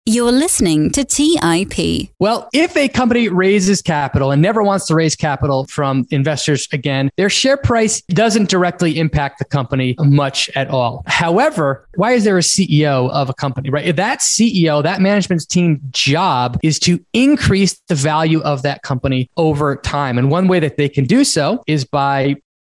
You're listening to TIP. Well, if a company raises capital and never wants to raise capital from investors again, their share price doesn't directly impact the company much at all. However, why is there a CEO of a company, right? That CEO, that management team job is to increase the value of that company over time. And one way that they can do so is by...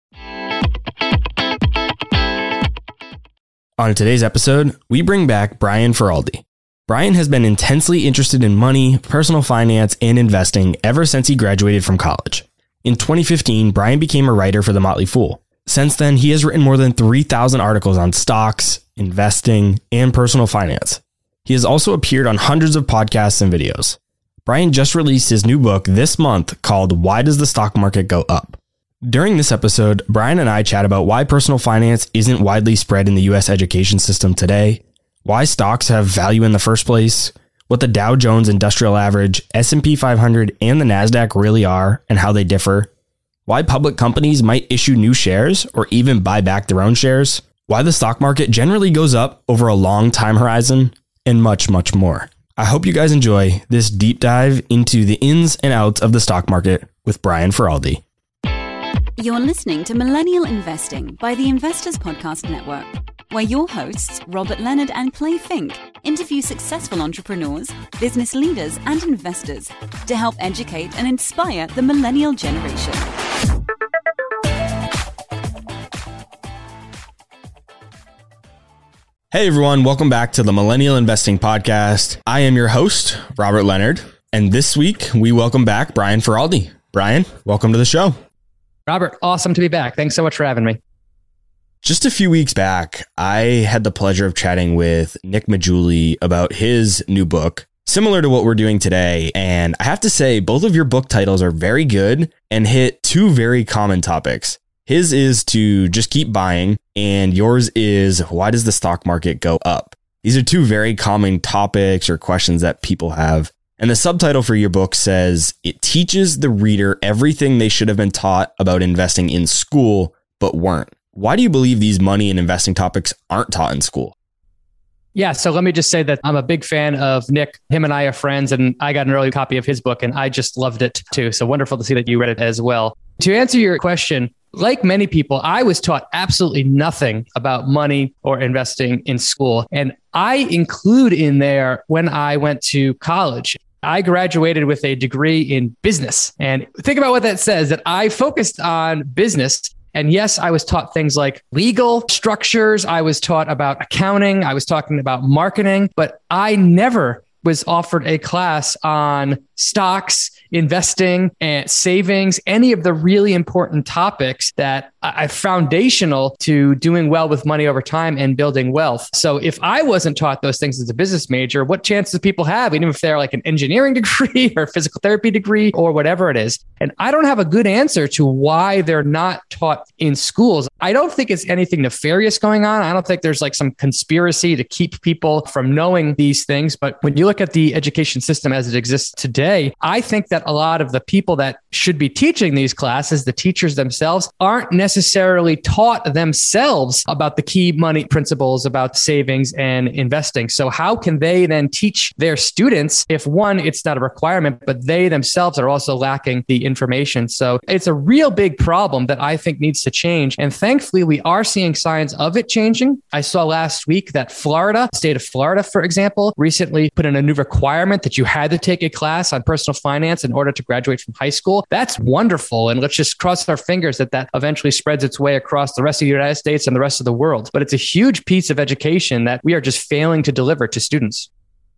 On today's episode, we bring back Brian Feroldi. Brian has been intensely interested in money, personal finance, and investing ever since he graduated from college. In 2015, Brian became a writer for The Motley Fool. Since then, he has written more than 3,000 articles on stocks, investing, and personal finance. He has also appeared on hundreds of podcasts and videos. Brian just released his new book this month called Why Does the Stock Market Go Up? During this episode, Brian and I chat about why personal finance isn't widely spread in the US education system today, why stocks have value in the first place, what the Dow Jones Industrial Average, S&P 500, and the NASDAQ really are and how they differ, why public companies might issue new shares or even buy back their own shares, why the stock market generally goes up over a long time horizon, and much, much more. I hope you guys enjoy this deep dive into the ins and outs of the stock market with Brian Feroldi. You're listening to Millennial Investing by the Investors Podcast Network, where your hosts, Robert Leonard and Clay Fink, interview successful entrepreneurs, business leaders, and investors to help educate and inspire the millennial generation. Hey everyone, welcome back to the Millennial Investing Podcast. I am your host, Robert Leonard, and this week we welcome back Brian Feroldi. Brian, welcome to the show. Robert, awesome to be back. Thanks so much for having me. Just a few weeks back, I had the pleasure of chatting with Nick Maggiulli about his new book, similar to what we're doing today. And I have to say, both of your book titles are very good and hit two very common topics. His is to just keep buying, and yours is why does the stock market go up? These are two very common topics or questions that people have. And the subtitle for your book says, it teaches the reader everything they should have been taught about investing in school, but weren't. Why do you believe these money and investing topics aren't taught in school? Yeah, so let me just say that I'm a big fan of Nick. Him and I are friends, and I got an early copy of his book, and I just loved it too. So wonderful to see that you read it as well. To answer your question, like many people, I was taught absolutely nothing about money or investing in school. And I include in there when I went to college. I graduated with a degree in business. And think about what that says, that I focused on business. And yes, I was taught things like legal structures. I was taught about accounting. I was talking about marketing, but I never was offered a class on stocks, investing, and savings, any of the really important topics that are foundational to doing well with money over time and building wealth. So if I wasn't taught those things as a business major, what chances do people have, even if they're like an engineering degree or a physical therapy degree or whatever it is? And I don't have a good answer to why they're not taught in schools. I don't think it's anything nefarious going on. I don't think there's like some conspiracy to keep people from knowing these things. But when you look at the education system as it exists today, I think that a lot of the people that should be teaching these classes, the teachers themselves, aren't necessarily taught themselves about the key money principles about savings and investing. So how can they then teach their students if, one, it's not a requirement, but they themselves are also lacking the information? So it's a real big problem that I think needs to change. And thankfully, we are seeing signs of it changing. I saw last week that Florida, state of Florida, for example, recently put in a new requirement that you had to take a class on personal finance in order to graduate from high school. That's wonderful. And let's just cross our fingers that that eventually spreads its way across the rest of the United States and the rest of the world. But it's a huge piece of education that we are just failing to deliver to students.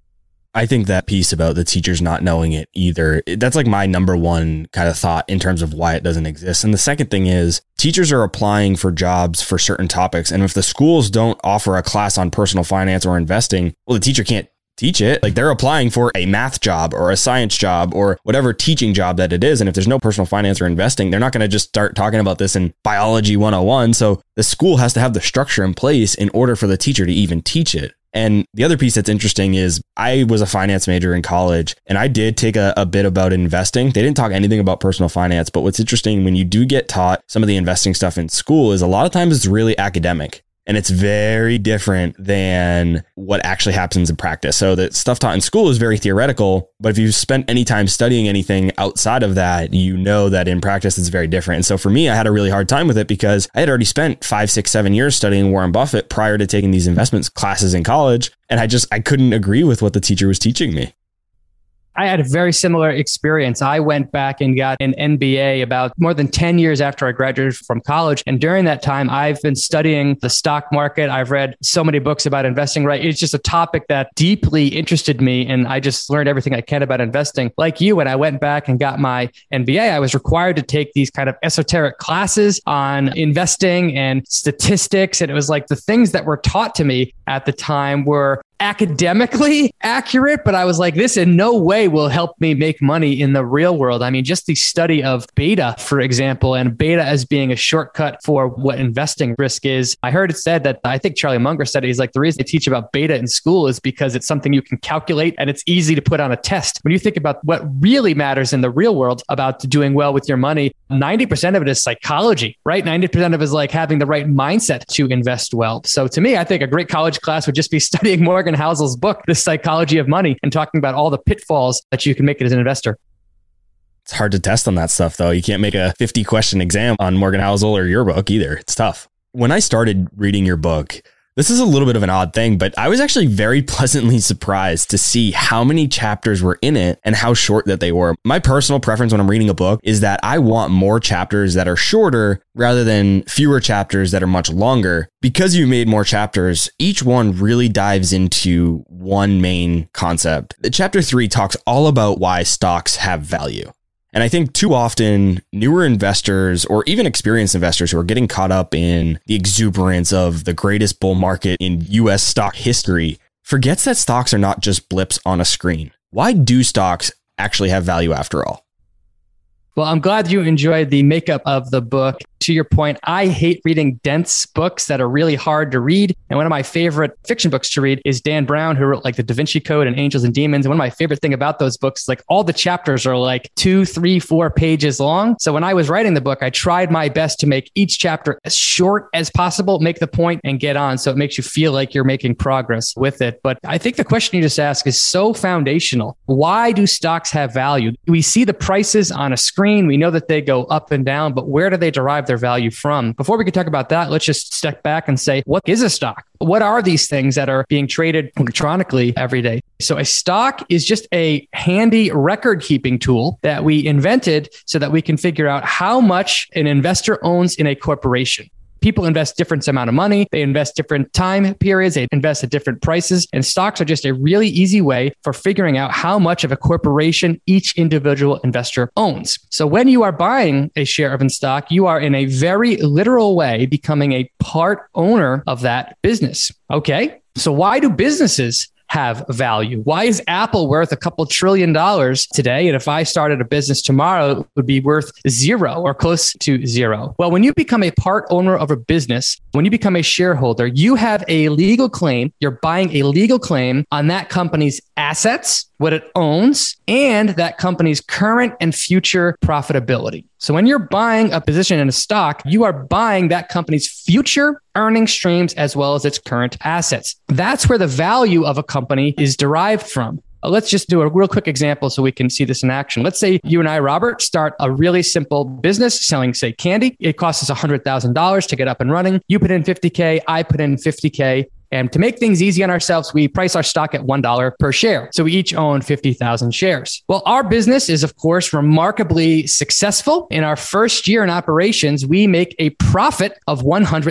I think that piece about the teachers not knowing it either, that's like my number one kind of thought in terms of why it doesn't exist. And the second thing is teachers are applying for jobs for certain topics. And if the schools don't offer a class on personal finance or investing, well, the teacher can't teach it. Like they're applying for a math job or a science job or whatever teaching job that it is. And if there's no personal finance or investing, they're not going to just start talking about this in biology 101. So the school has to have the structure in place in order for the teacher to even teach it. And the other piece that's interesting is I was a finance major in college and I did take a bit about investing. They didn't talk anything about personal finance, but what's interesting when you do get taught some of the investing stuff in school is a lot of times it's really academic. And it's very different than what actually happens in practice. So the stuff taught in school is very theoretical, but if you've spent any time studying anything outside of that, you know that in practice it's very different. And so for me, I had a really hard time with it because I had already spent 5, 6, 7 years studying Warren Buffett prior to taking these investments classes in college. And I couldn't agree with what the teacher was teaching me. I had a very similar experience. I went back and got an MBA about more than 10 years after I graduated from college. And during that time, I've been studying the stock market. I've read so many books about investing, right? It's just a topic that deeply interested me. And I just learned everything I can about investing. Like you, when I went back and got my MBA, I was required to take these kind of esoteric classes on investing and statistics. And it was like the things that were taught to me at the time were academically accurate, but I was like, this in no way will help me make money in the real world. I mean, just the study of beta, for example, and beta as being a shortcut for what investing risk is. I heard it said that, I think Charlie Munger said, he's like, the reason they teach about beta in school is because it's something you can calculate and it's easy to put on a test. When you think about what really matters in the real world about doing well with your money, 90% of it is psychology, right? 90% of it is like having the right mindset to invest well. So to me, I think a great college class would just be studying Morgan Housel's book, The Psychology of Money, and talking about all the pitfalls that you can make as an investor. It's hard to test on that stuff, though. You can't make a 50 question exam on Morgan Housel or your book either. It's tough. When I started reading your book, this is a little bit of an odd thing, but I was actually very pleasantly surprised to see how many chapters were in it and how short that they were. My personal preference when I'm reading a book is that I want more chapters that are shorter rather than fewer chapters that are much longer. Because you made more chapters, each one really dives into one main concept. Chapter 3 talks all about why stocks have value. And I think too often newer investors or even experienced investors who are getting caught up in the exuberance of the greatest bull market in US stock history forgets that stocks are not just blips on a screen. Why do stocks actually have value after all? Well, I'm glad you enjoyed the makeup of the book. To your point, I hate reading dense books that are really hard to read. And one of my favorite fiction books to read is Dan Brown, who wrote like The Da Vinci Code and Angels and Demons. And one of my favorite things about those books is like all the chapters are like 2, 3, 4 pages long. So when I was writing the book, I tried my best to make each chapter as short as possible, make the point and get on. So it makes you feel like you're making progress with it. But I think the question you just asked is so foundational. Why do stocks have value? We see the prices on a screen. We know that they go up and down, but where do they derive their value from? Before we can talk about that, let's just step back and say, what is a stock? What are these things that are being traded electronically every day? So a stock is just a handy record keeping tool that we invented so that we can figure out how much an investor owns in a corporation. People invest different amount of money. They invest different time periods. They invest at different prices. And stocks are just a really easy way for figuring out how much of a corporation each individual investor owns. So when you are buying a share of a stock, you are in a very literal way becoming a part owner of that business. Okay. So why do businesses have value? Why is Apple worth a couple $1 trillion today? And if I started a business tomorrow, it would be worth 0 or close to 0. Well, when you become a part owner of a business, when you become a shareholder, you have a legal claim. You're buying a legal claim on that company's assets, what it owns, and that company's current and future profitability. So when you're buying a position in a stock, you are buying that company's future earning streams as well as its current assets. That's where the value of a company is derived from. Let's just do a real quick example so we can see this in action. Let's say you and I, Robert, start a really simple business selling, say, candy. It costs us $100,000 to get up and running. You put in $50K, I put in $50K. And to make things easy on ourselves, we price our stock at $1 per share. So we each own 50,000 shares. Well, our business is, of course, remarkably successful. In our first year in operations, we make a profit of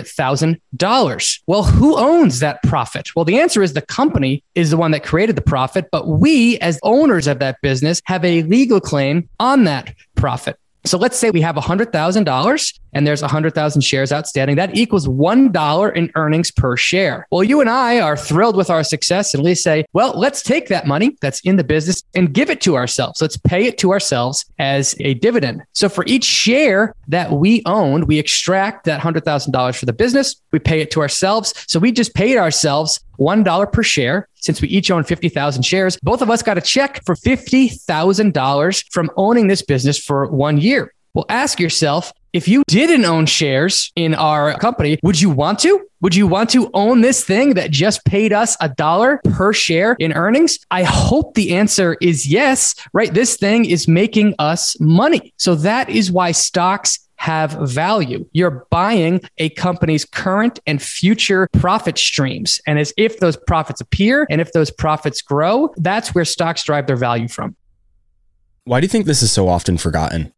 $100,000. Well, who owns that profit? Well, the answer is the company is the one that created the profit, but we as owners of that business have a legal claim on that profit. So let's say we have $100,000 and there's 100,000 shares outstanding. That equals $1 in earnings per share. Well, you and I are thrilled with our success and we say, well, let's take that money that's in the business and give it to ourselves. Let's pay it to ourselves as a dividend. So for each share that we own, we extract that $100,000 for the business. We pay it to ourselves. So we just paid ourselves $1 per share. Since we each own 50,000 shares, both of us got a check for $50,000 from owning this business for 1 year. Well, ask yourself, if you didn't own shares in our company, would you want to? Would you want to own this thing that just paid us $1 per share in earnings? I hope the answer is yes, right? This thing is making us money. So that is why stocks have value. You're buying a company's current and future profit streams. And as if those profits appear and if those profits grow, that's where stocks derive their value from. Why do you think this is so often forgotten?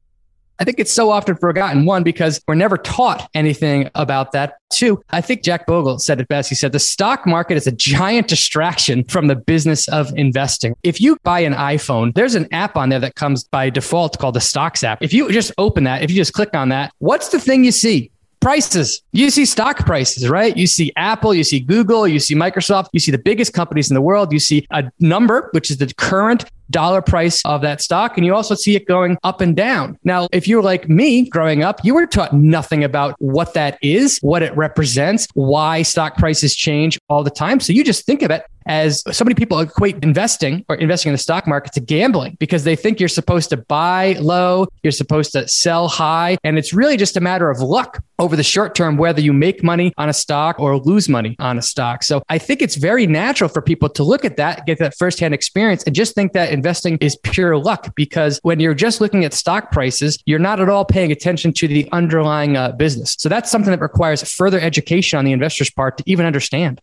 I think it's so often forgotten. One, because we're never taught anything about that. Two, I think Jack Bogle said it best. He said, the stock market is a giant distraction from the business of investing. If you buy an iPhone, there's an app on there that comes by default called the Stocks app. If you just open that, if you just click on that, what's the thing you see? Prices. You see stock prices, right? You see Apple, you see Google, you see Microsoft, you see the biggest companies in the world. You see a number, which is the current dollar price of that stock. And you also see it going up and down. Now, if you're like me growing up, you were taught nothing about what that is, what it represents, why stock prices change all the time. So you just think of it as so many people equate investing or investing in the stock market to gambling because they think you're supposed to buy low, you're supposed to sell high. And it's really just a matter of luck over the short term, whether you make money on a stock or lose money on a stock. So I think it's very natural for people to look at that, get that firsthand experience and just think that investing is pure luck because when you're just looking at stock prices, you're not at all paying attention to the underlying business. So that's something that requires further education on the investor's part to even understand.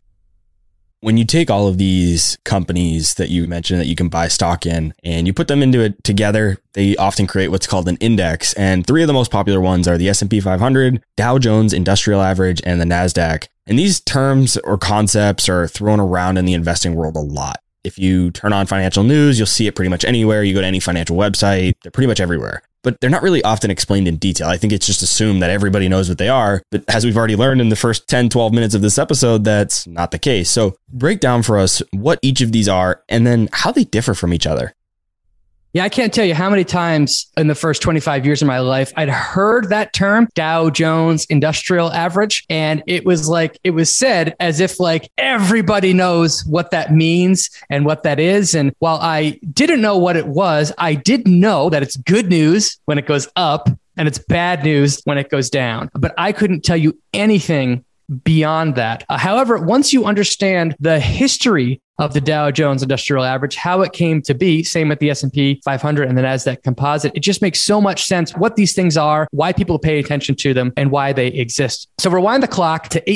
When you take all of these companies that you mentioned that you can buy stock in and you put them into it together, they often create what's called an index. And three of the most popular ones are the S&P 500, Dow Jones Industrial Average, and the NASDAQ. And these terms or concepts are thrown around in the investing world a lot. If you turn on financial news, you'll see it pretty much anywhere. You go to any financial website, they're pretty much everywhere. But they're not really often explained in detail. I think it's just assumed that everybody knows what they are. But as we've already learned in the first 10, 12 minutes of this episode, that's not the case. So break down for us what each of these are and then how they differ from each other. Yeah, I can't tell you how many times in the first 25 years of my life, I'd heard that term, Dow Jones Industrial Average. And it was said as if like everybody knows what that means and what that is. And while I didn't know what it was, I did know that it's good news when it goes up and it's bad news when it goes down. But I couldn't tell you anything beyond that. However, once you understand the history of the Dow Jones Industrial Average, how it came to be, same with the S&P 500 and the NASDAQ Composite, it just makes so much sense what these things are, why people pay attention to them, and why they exist. So rewind the clock to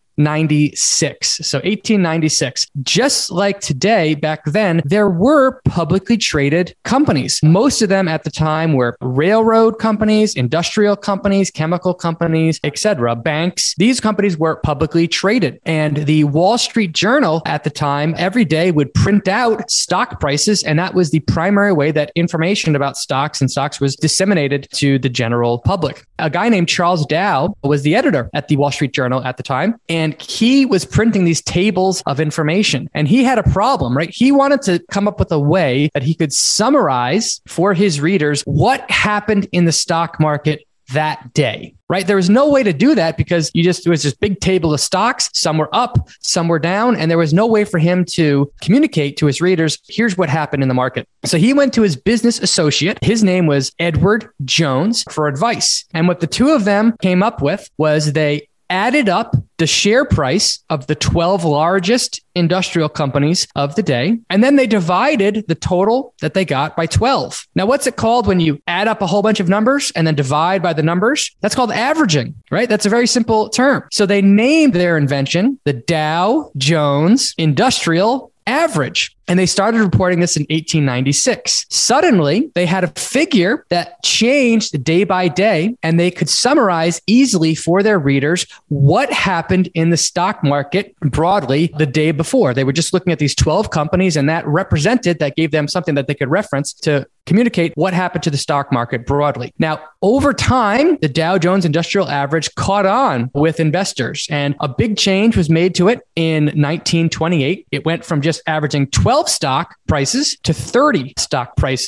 1896. So 1896, just like today, back then, there were publicly traded companies. Most of them at the time were railroad companies, industrial companies, chemical companies, etc. Banks. These companies were publicly traded. And the Wall Street Journal at the time, every day would print out stock prices. And that was the primary way that information about stocks and stocks was disseminated to the general public. A guy named Charles Dow was the editor at the Wall Street Journal at the time. And he was printing these tables of information. And he had a problem, right? He wanted to come up with a way that he could summarize for his readers what happened in the stock market that day, right? There was no way to do that because it was this big table of stocks. Some were up, some were down, and there was no way for him to communicate to his readers, here's what happened in the market. So he went to his business associate. His name was Edward Jones for advice. And what the two of them came up with was they added up the share price of the 12 largest industrial companies of the day, and then they divided the total that they got by 12. Now, what's it called when you add up a whole bunch of numbers and then divide by the numbers? That's called averaging, right? That's a very simple term. So they named their invention the Dow Jones Industrial Average. And they started reporting this in 1896. Suddenly, they had a figure that changed day by day, and they could summarize easily for their readers what happened in the stock market broadly the day before. They were just looking at these 12 companies, and that gave them something that they could reference to communicate what happened to the stock market broadly. Now, over time, the Dow Jones Industrial Average caught on with investors, and a big change was made to it in 1928. It went from just averaging 12 stock prices to 30 stock prices.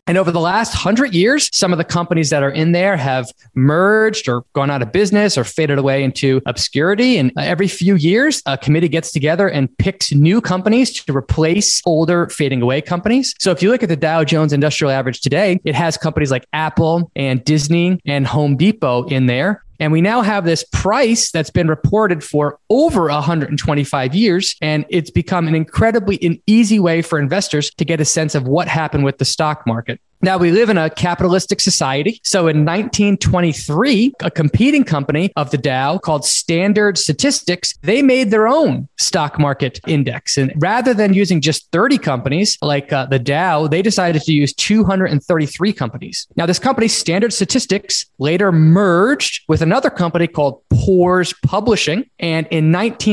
And over the last 100 years, some of the companies that are in there have merged or gone out of business or faded away into obscurity. And every few years, a committee gets together and picks new companies to replace older, fading away companies. So if you look at the Dow Jones Industrial Average today, it has companies like Apple and Disney and Home Depot in there. And we now have this price that's been reported for over 125 years. And it's become an easy way for investors to get a sense of what happened with the stock market. Now, we live in a capitalistic society. So in 1923, a competing company of the Dow called Standard Statistics, they made their own stock market index. And rather than using just 30 companies like the Dow, they decided to use 233 companies. Now, this company, Standard Statistics, later merged with another company called Poor's Publishing. And in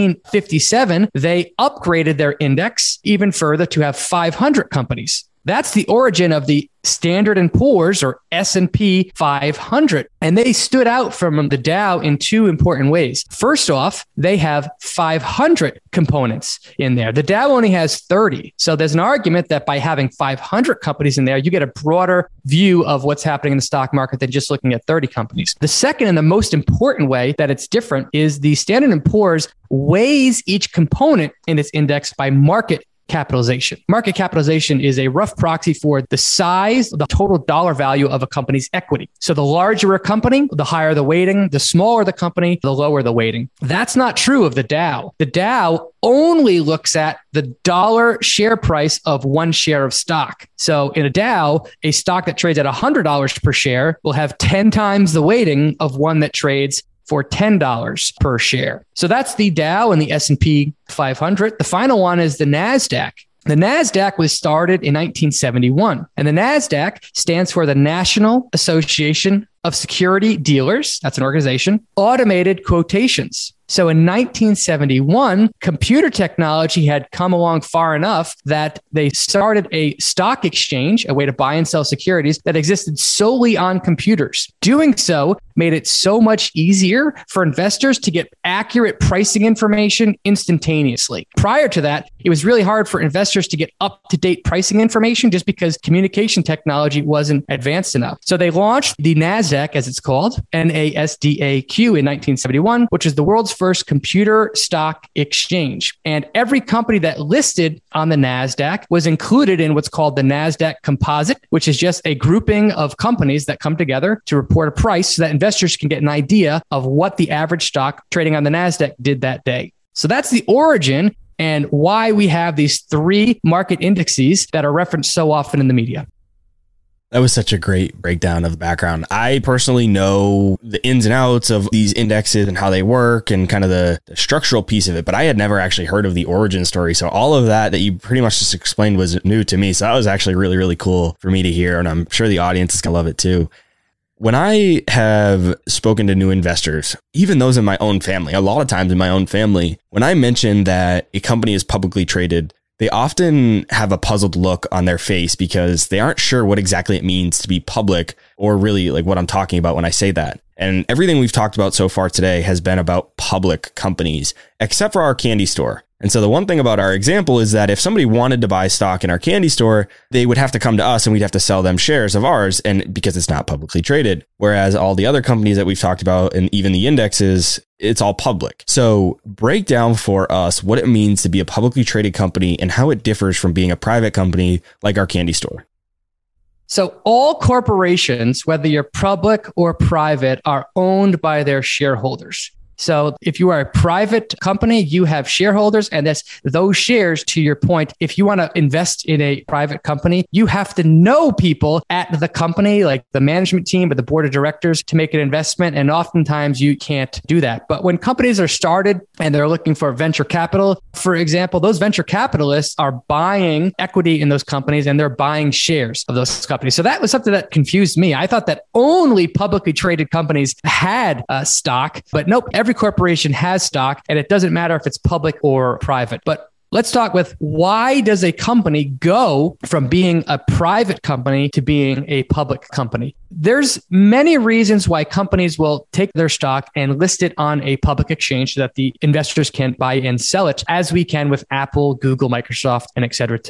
1957, they upgraded their index even further to have 500 companies. That's the origin of the Standard & Poor's or S&P 500. And they stood out from the Dow in two important ways. First off, they have 500 components in there. The Dow only has 30. So there's an argument that by having 500 companies in there, you get a broader view of what's happening in the stock market than just looking at 30 companies. The second and the most important way that it's different is the Standard & Poor's weighs each component in its index by market capitalization. Market capitalization is a rough proxy for the size, the total dollar value of a company's equity. So the larger a company, the higher the weighting. The smaller the company, the lower the weighting. That's not true of the Dow. The Dow only looks at the dollar share price of one share of stock. So in a Dow, a stock that trades at $100 per share will have 10 times the weighting of one that trades for $10 per share. So that's the Dow and the S&P 500. The final one is the NASDAQ. The NASDAQ was started in 1971, and the NASDAQ stands for the National Association of Security Dealers. That's an organization. Automated quotations. So in 1971, computer technology had come along far enough that they started a stock exchange, a way to buy and sell securities that existed solely on computers. Doing so made it so much easier for investors to get accurate pricing information instantaneously. Prior to that, it was really hard for investors to get up-to-date pricing information just because communication technology wasn't advanced enough. So they launched the NASDAQ, as it's called, NASDAQ in 1971, which is the world's first computer stock exchange. And every company that listed on the NASDAQ was included in what's called the NASDAQ Composite, which is just a grouping of companies that come together to report a price so that investors can get an idea of what the average stock trading on the NASDAQ did that day. So that's the origin and why we have these three market indices that are referenced so often in the media. That was such a great breakdown of the background. I personally know the ins and outs of these indexes and how they work and kind of the structural piece of it, but I had never actually heard of the origin story. So all of that you pretty much just explained was new to me. So that was actually really, really cool for me to hear. And I'm sure the audience is going to love it too. When I have spoken to new investors, even those in my own family, a lot of times in my own family, when I mention that a company is publicly traded, they often have a puzzled look on their face because they aren't sure what exactly it means to be public or really like what I'm talking about when I say that. And everything we've talked about so far today has been about public companies, except for our candy store. And so the one thing about our example is that if somebody wanted to buy stock in our candy store, they would have to come to us and we'd have to sell them shares of ours, and because it's not publicly traded. Whereas all the other companies that we've talked about and even the indexes, it's all public. So break down for us what it means to be a publicly traded company and how it differs from being a private company like our candy store. So all corporations, whether you're public or private, are owned by their shareholders. So if you are a private company, you have shareholders, and that's those shares, to your point. If you want to invest in a private company, you have to know people at the company, like the management team or the board of directors, to make an investment. And oftentimes you can't do that. But when companies are started and they're looking for venture capital, for example, those venture capitalists are buying equity in those companies and they're buying shares of those companies. So that was something that confused me. I thought that only publicly traded companies had stock, but nope. Every corporation has stock, and it doesn't matter if it's public or private. But let's talk with why does a company go from being a private company to being a public company? There's many reasons why companies will take their stock and list it on a public exchange so that the investors can buy and sell it, as we can with Apple, Google, Microsoft, and et cetera today.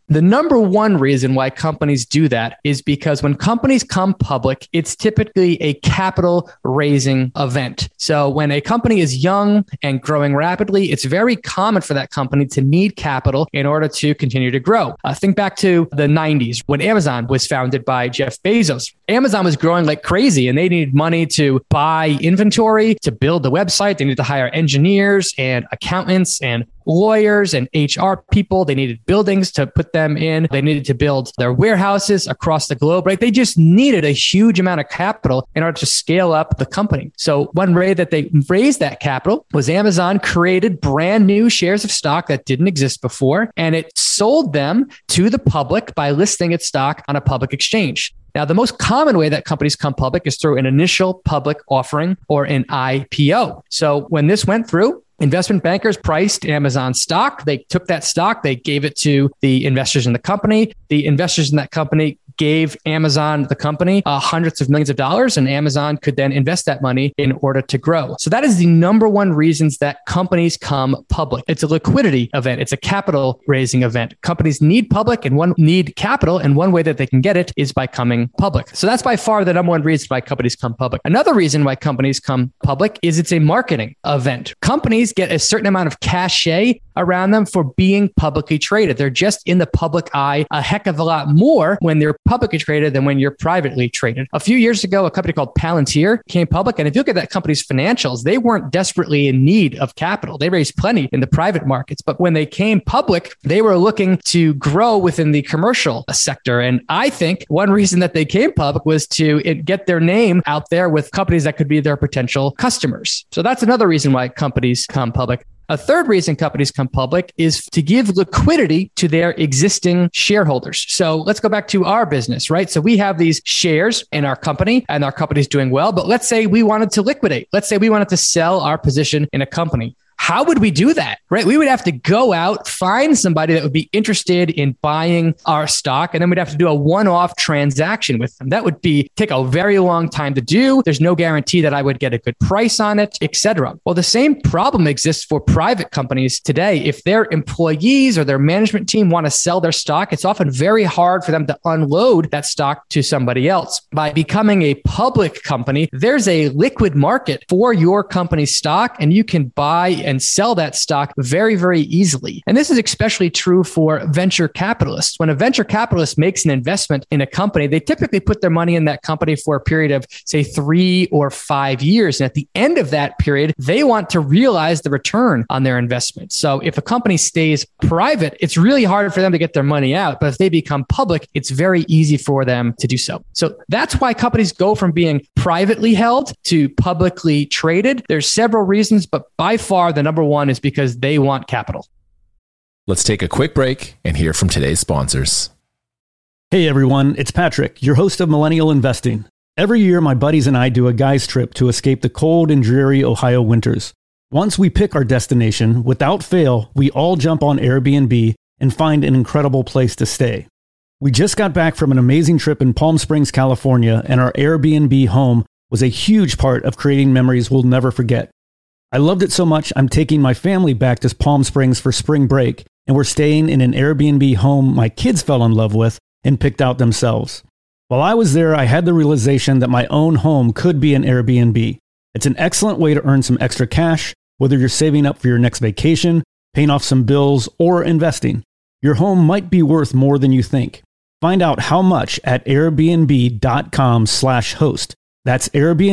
The number one reason why companies do that is because when companies come public, it's typically a capital raising event. So when a company is young and growing rapidly, it's very common for that company to need capital in order to continue to grow. Think back to the 90s when Amazon was founded by Jeff Bezos. Amazon was growing like crazy and they needed money to buy inventory, to build the website. They needed to hire engineers and accountants and lawyers and HR people. They needed buildings to put them in. They needed to build their warehouses across the globe, right? They just needed a huge amount of capital in order to scale up the company. So one way that they raised that capital was Amazon created brand new shares of stock that didn't exist before, and it sold them to the public by listing its stock on a public exchange. Now, the most common way that companies come public is through an initial public offering or an IPO. So when this went through, investment bankers priced Amazon stock. They took that stock, they gave it to the investors in the company. The investors in that company gave Amazon, the company, hundreds of millions of dollars, and Amazon could then invest that money in order to grow. So that is the number one reasons that companies come public. It's a liquidity event. It's a capital raising event. Companies need public and need capital, and one way that they can get it is by coming public. So that's by far the number one reason why companies come public. Another reason why companies come public is it's a marketing event. Companies get a certain amount of cachet around them for being publicly traded. They're just in the public eye a heck of a lot more when they're publicly traded than when you're privately traded. A few years ago, a company called Palantir came public. And if you look at that company's financials, they weren't desperately in need of capital. They raised plenty in the private markets. But when they came public, they were looking to grow within the commercial sector. And I think one reason that they came public was to get their name out there with companies that could be their potential customers. So that's another reason why companies come public. A third reason companies come public is to give liquidity to their existing shareholders. So let's go back to our business, right? So we have these shares in our company and our company's doing well, but let's say we wanted to liquidate. Let's say we wanted to sell our position in a company. How would we do that, right? We would have to go out, find somebody that would be interested in buying our stock, and then we'd have to do a one-off transaction with them. That would take a very long time to do. There's no guarantee that I would get a good price on it, etc. Well, the same problem exists for private companies today. If their employees or their management team want to sell their stock, it's often very hard for them to unload that stock to somebody else. By becoming a public company, there's a liquid market for your company's stock, and you can buy and sell that stock very, very easily. And this is especially true for venture capitalists. When a venture capitalist makes an investment in a company, they typically put their money in that company for a period of, say, 3 or 5 years. And at the end of that period, they want to realize the return on their investment. So if a company stays private, it's really hard for them to get their money out. But if they become public, it's very easy for them to do so. So that's why companies go from being privately held to publicly traded. There's several reasons, but by far, the number one is because they want capital. Let's take a quick break and hear from today's sponsors. Hey everyone, it's Patrick, your host of Millennial Investing. Every year, my buddies and I do a guy's trip to escape the cold and dreary Ohio winters. Once we pick our destination, without fail, we all jump on Airbnb and find an incredible place to stay. We just got back from an amazing trip in Palm Springs, California, and our Airbnb home was a huge part of creating memories we'll never forget. I loved it so much, I'm taking my family back to Palm Springs for spring break, and we're staying in an Airbnb home my kids fell in love with and picked out themselves. While I was there, I had the realization that my own home could be an Airbnb. It's an excellent way to earn some extra cash, whether you're saving up for your next vacation, paying off some bills, or investing. Your home might be worth more than you think. Find out how much at airbnb.com/host. That's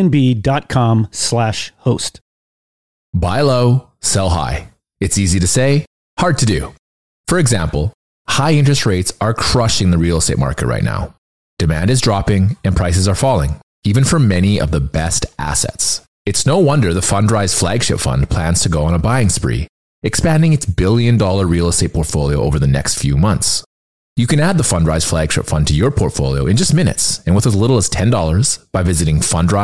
airbnb.com/host. Buy low, sell high. It's easy to say, hard to do. For example, high interest rates are crushing the real estate market right now. Demand is dropping and prices are falling, even for many of the best assets. It's no wonder the Fundrise flagship fund plans to go on a buying spree, expanding its billion-dollar real estate portfolio over the next few months. You can add the Fundrise flagship fund to your portfolio in just minutes and with as little as $10 by visiting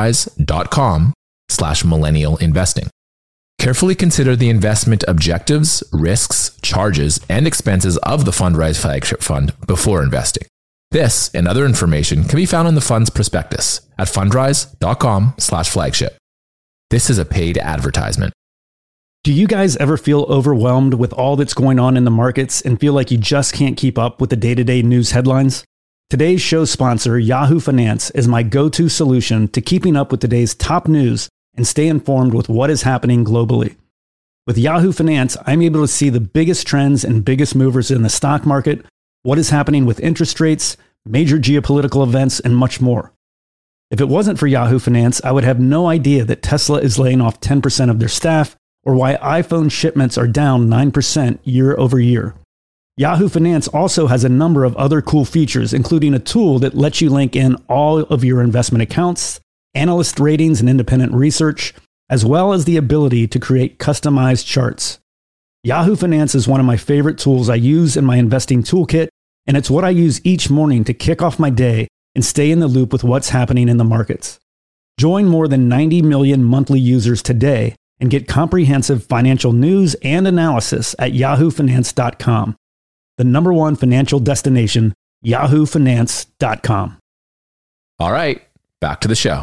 fundrise.com/millennialinvesting. Carefully consider the investment objectives, risks, charges, and expenses of the Fundrise flagship fund before investing. This and other information can be found in the fund's prospectus at fundrise.com/flagship. This is a paid advertisement. Do Do you guys ever feel overwhelmed with all that's going on in the markets and feel like you just can't keep up with the day-to-day news headlines? Today's show sponsor, Yahoo Finance, is my go-to solution to keeping up with today's top news and stay informed with what is happening globally. With Yahoo Finance, I'm able to see the biggest trends and biggest movers in the stock market, what is happening with interest rates, major geopolitical events, and much more. If it wasn't for Yahoo Finance, I would have no idea that Tesla is laying off 10% of their staff, or why iPhone shipments are down 9% year over year. Yahoo Finance also has a number of other cool features, including a tool that lets you link in all of your investment accounts, analyst ratings and independent research, as well as the ability to create customized charts. Yahoo Finance is one of my favorite tools I use in my investing toolkit, and it's what I use each morning to kick off my day and stay in the loop with what's happening in the markets. Join more than 90 million monthly users today and get comprehensive financial news and analysis at yahoofinance.com. The number one financial destination, yahoofinance.com. All right, back to the show.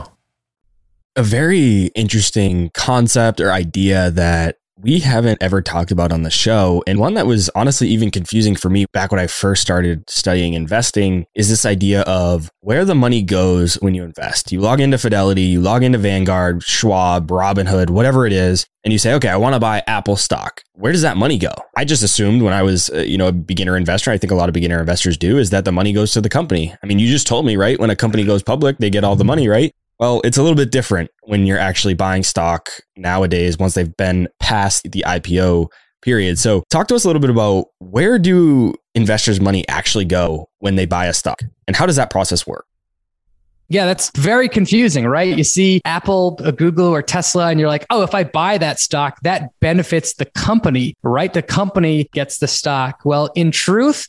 A very interesting concept or idea that we haven't ever talked about on the show, and one that was honestly even confusing for me back when I first started studying investing, is this idea of where the money goes when you invest. You log into Fidelity, you log into Vanguard, Schwab, Robinhood, whatever it is, and you say, okay, I want to buy Apple stock. Where does that money go? I just assumed when I was a beginner investor, I think a lot of beginner investors do, is that the money goes to the company. I mean, you just told me, right? When a company goes public, they get all the money, right? Well, it's a little bit different when you're actually buying stock nowadays once they've been past the IPO period. So talk to us a little bit about where do investors' money actually go when they buy a stock, and how does that process work? Yeah, that's very confusing, right? You see Apple, Google, or Tesla, and you're like, oh, if I buy that stock, that benefits the company, right? The company gets the stock. Well, in truth,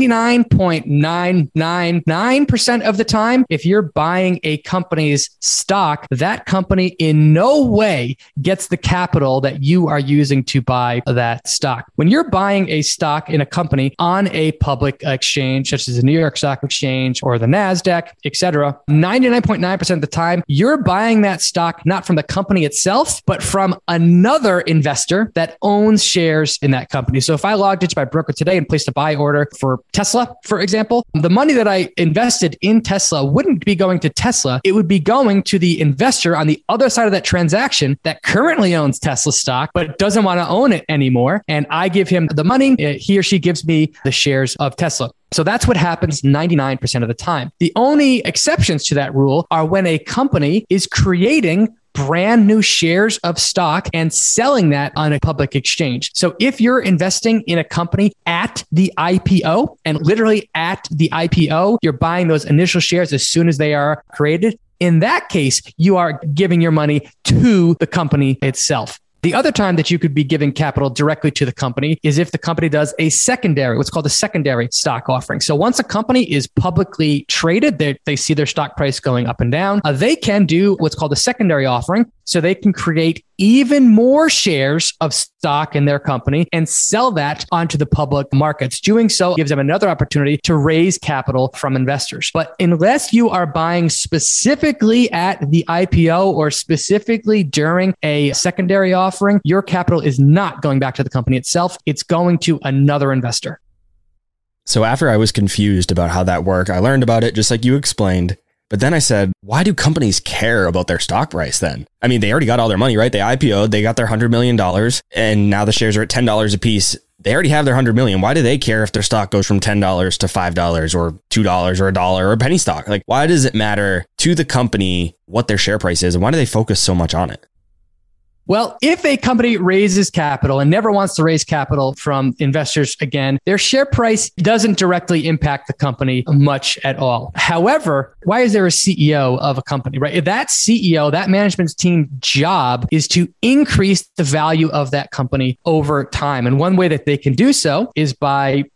99.999% of the time, if you're buying a company's stock, that company in no way gets the capital that you are using to buy that stock. When you're buying a stock in a company on a public exchange, such as the New York Stock Exchange or the NASDAQ, et cetera, 99.9% of the time, you're buying that stock not from the company itself, but from another investor that owns shares in that company. So if I logged into my broker today and placed a buy order for Tesla, for example, the money that I invested in Tesla wouldn't be going to Tesla. It would be going to the investor on the other side of that transaction that currently owns Tesla stock, but doesn't want to own it anymore. And I give him the money. He or she gives me the shares of Tesla. So that's what happens 99% of the time. The only exceptions to that rule are when a company is creating brand new shares of stock and selling that on a public exchange. So if you're investing in a company at the IPO, and literally at the IPO, you're buying those initial shares as soon as they are created, in that case, you are giving your money to the company itself. The other time that you could be giving capital directly to the company is if the company does a secondary, what's called a secondary stock offering. So once a company is publicly traded, they see their stock price going up and down, they can do what's called a secondary offering. So they can create even more shares of stock in their company and sell that onto the public markets. Doing so gives them another opportunity to raise capital from investors. But unless you are buying specifically at the IPO or specifically during a secondary offering, your capital is not going back to the company itself. It's going to another investor. So after I was confused about how that worked, I learned about it just like you explained. But then I said, why do companies care about their stock price then? I mean, they already got all their money, right? They IPO'd, they got their $100 million, and now the shares are at $10 a piece. They already have their $100 million. Why do they care if their stock goes from $10 to $5 or $2 or $1 or a penny stock? Like, why does it matter to the company what their share price is, and why do they focus so much on it? Well, if a company raises capital and never wants to raise capital from investors again, their share price doesn't directly impact the company much at all. However, why is there a CEO of a company, right? That CEO, that management team job is to increase the value of that company over time. And one way that they can do so is by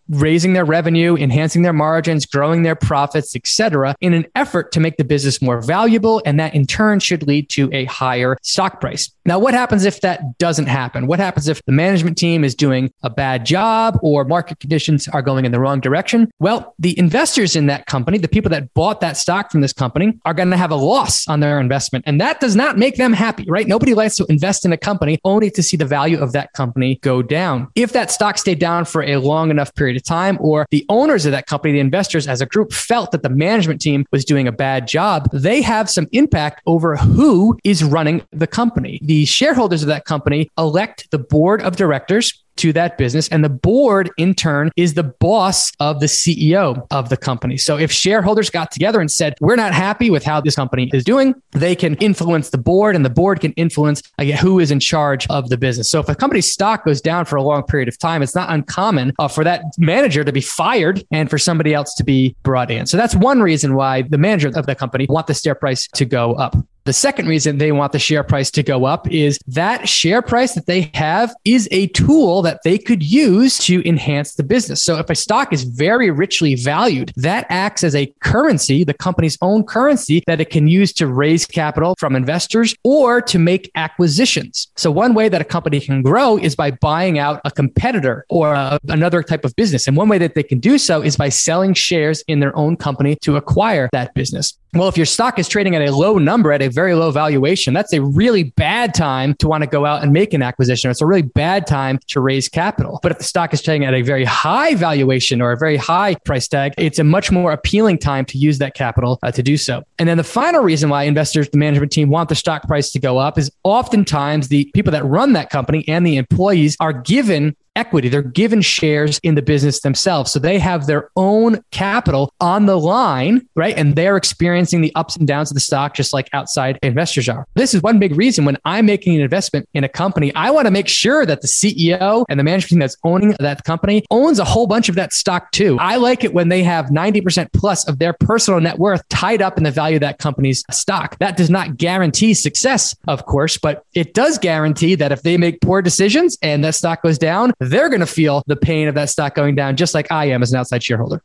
raising their revenue, enhancing their margins, growing their profits, etc., in an effort to make the business more valuable. And that in turn should lead to a higher stock price. Now, what happens if that doesn't happen? What happens if the management team is doing a bad job or market conditions are going in the wrong direction? Well, the investors in that company, the people that bought that stock from this company, are going to have a loss on their investment. And that does not make them happy, right? Nobody likes to invest in a company only to see the value of that company go down. If that stock stayed down for a long enough period of time, or the owners of that company, the investors as a group, felt that the management team was doing a bad job, they have some impact over who is running the company. The shareholders of that company elect the board of directors to that business. And the board, in turn, is the boss of the CEO of the company. So if shareholders got together and said, we're not happy with how this company is doing, they can influence the board, and the board can influence who is in charge of the business. So if a company's stock goes down for a long period of time, it's not uncommon for that manager to be fired and for somebody else to be brought in. So that's one reason why the manager of the company want the share price to go up. The second reason they want the share price to go up is that share price that they have is a tool that they could use to enhance the business. So if a stock is very richly valued, that acts as a currency, the company's own currency, that it can use to raise capital from investors or to make acquisitions. So one way that a company can grow is by buying out a competitor or another type of business. And one way that they can do so is by selling shares in their own company to acquire that business. Well, if your stock is trading at a low number, at a very low valuation, that's a really bad time to want to go out and make an acquisition. It's a really bad time to raise capital. But if the stock is trading at a very high valuation or a very high price tag, it's a much more appealing time to use that capital to do so. And then the final reason why investors, the management team, want the stock price to go up is oftentimes the people that run that company and the employees are given equity. They're given shares in the business themselves. So they have their own capital on the line, right? And they're experiencing the ups and downs of the stock just like outside investors are. This is one big reason when I'm making an investment in a company, I want to make sure that the CEO and the management team that's owning that company owns a whole bunch of that stock too. I like it when they have 90% plus of their personal net worth tied up in the value of that company's stock. That does not guarantee success, of course, but it does guarantee that if they make poor decisions and that stock goes down, they're going to feel the pain of that stock going down, just like I am as an outside shareholder.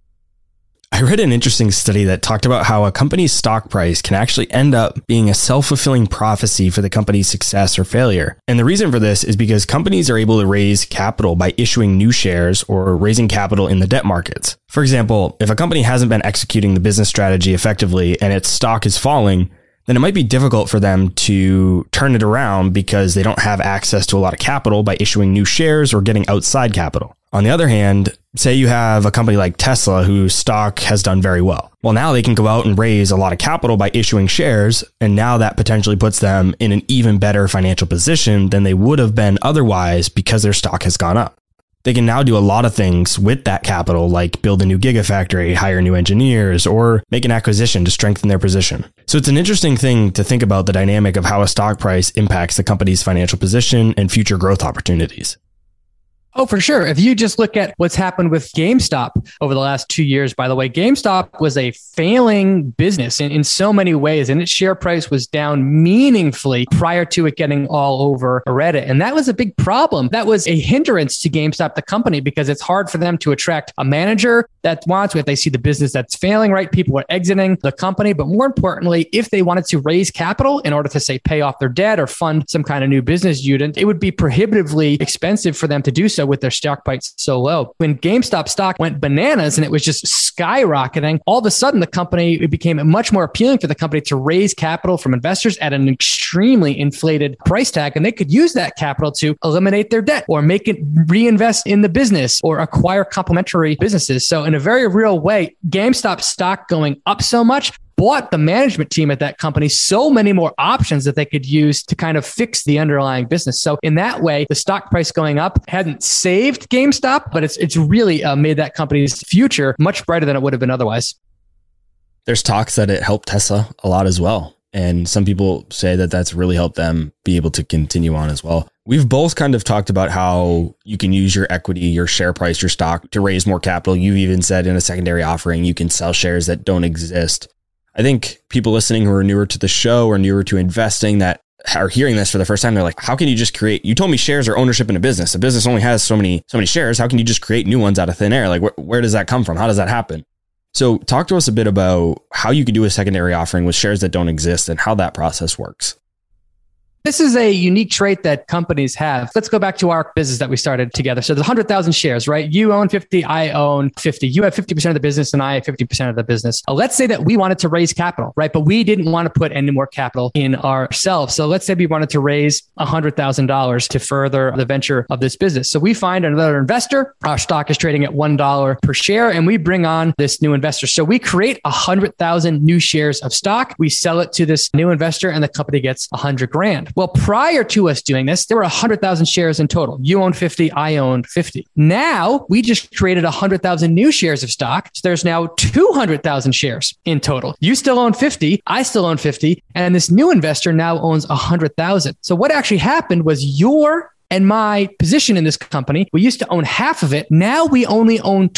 I read an interesting study that talked about how a company's stock price can actually end up being a self-fulfilling prophecy for the company's success or failure. And the reason for this is because companies are able to raise capital by issuing new shares or raising capital in the debt markets. For example, if a company hasn't been executing the business strategy effectively and its stock is falling, then it might be difficult for them to turn it around because they don't have access to a lot of capital by issuing new shares or getting outside capital. On the other hand, say you have a company like Tesla whose stock has done very well. Well, now they can go out and raise a lot of capital by issuing shares, and now that potentially puts them in an even better financial position than they would have been otherwise because their stock has gone up. They can now do a lot of things with that capital, like build a new gigafactory, hire new engineers, or make an acquisition to strengthen their position. So it's an interesting thing to think about the dynamic of how a stock price impacts the company's financial position and future growth opportunities. Oh, for sure. If you just look at what's happened with GameStop over the last 2 years, by the way, GameStop was a failing business in so many ways, and its share price was down meaningfully prior to it getting all over Reddit. And that was a big problem. That was a hindrance to GameStop, the company, because it's hard for them to attract a manager that wants, if they see the business that's failing, right? People are exiting the company. But more importantly, if they wanted to raise capital in order to, say, pay off their debt or fund some kind of new business unit, it would be prohibitively expensive for them to do so with their stock price so low. When GameStop stock went bananas and it was just skyrocketing, all of a sudden it became much more appealing for the company to raise capital from investors at an extremely inflated price tag. And they could use that capital to eliminate their debt or make it reinvest in the business or acquire complementary businesses. So in a very real way, GameStop stock going up so much bought the management team at that company so many more options that they could use to kind of fix the underlying business. So in that way, the stock price going up hadn't saved GameStop, but it's really made that company's future much brighter than it would have been otherwise. There's talks that it helped Tesla a lot as well. And some people say that that's really helped them be able to continue on as well. We've both kind of talked about how you can use your equity, your share price, your stock to raise more capital. You've even said in a secondary offering, you can sell shares that don't exist. I think people listening who are newer to the show or newer to investing that are hearing this for the first time, they're like, how can you just create, you told me shares are ownership in a business. A business only has so many shares. How can you just create new ones out of thin air? Like where does that come from? How does that happen? So talk to us a bit about how you could do a secondary offering with shares that don't exist and how that process works. This is a unique trait that companies have. Let's go back to our business that we started together. So there's 100,000 shares, right? You own 50, I own 50. You have 50% of the business and I have 50% of the business. Let's say that we wanted to raise capital, right? But we didn't want to put any more capital in ourselves. So let's say we wanted to raise $100,000 to further the venture of this business. So we find another investor. Our stock is trading at $1 per share and we bring on this new investor. So we create 100,000 new shares of stock. We sell it to this new investor and the company gets $100,000. Well, prior to us doing this, there were 100,000 shares in total. You own 50, I owned 50. Now we just created 100,000 new shares of stock. So there's now 200,000 shares in total. You still own 50, I still own 50, and this new investor now owns 100,000. So what actually happened was your and my position in this company, we used to own half of it. Now we only own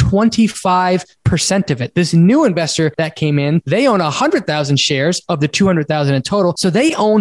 25% of it. This new investor that came in, they own 100,000 shares of the 200,000 in total. So they own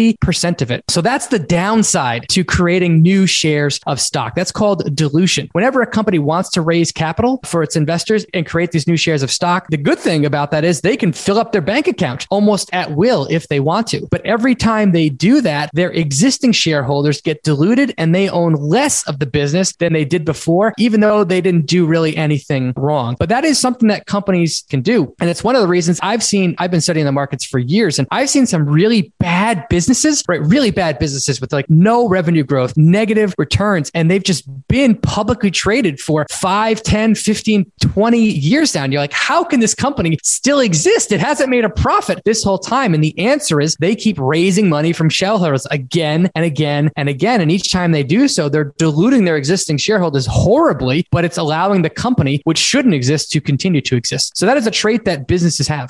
50% of it. So that's the downside to creating new shares of stock. That's called dilution. Whenever a company wants to raise capital for its investors and create these new shares of stock, the good thing about that is they can fill up their bank account almost at will if they want to. But every time they do that, their existing shareholders get diluted and they own less of the business than they did before, even though they didn't do really anything wrong. But that is something that companies can do. And it's one of the reasons I've been studying the markets for years, and I've seen some really bad businesses, right? Really bad businesses with like no revenue growth, negative returns. And they've just been publicly traded for 5, 10, 15, 20 years now. And you're like, how can this company still exist? It hasn't made a profit this whole time. And the answer is they keep raising money from shareholders again and again and again. And each time they do so, they're diluting their existing shareholders horribly, but it's allowing the company, which shouldn't exist, to continue to exist. So that is a trait that businesses have.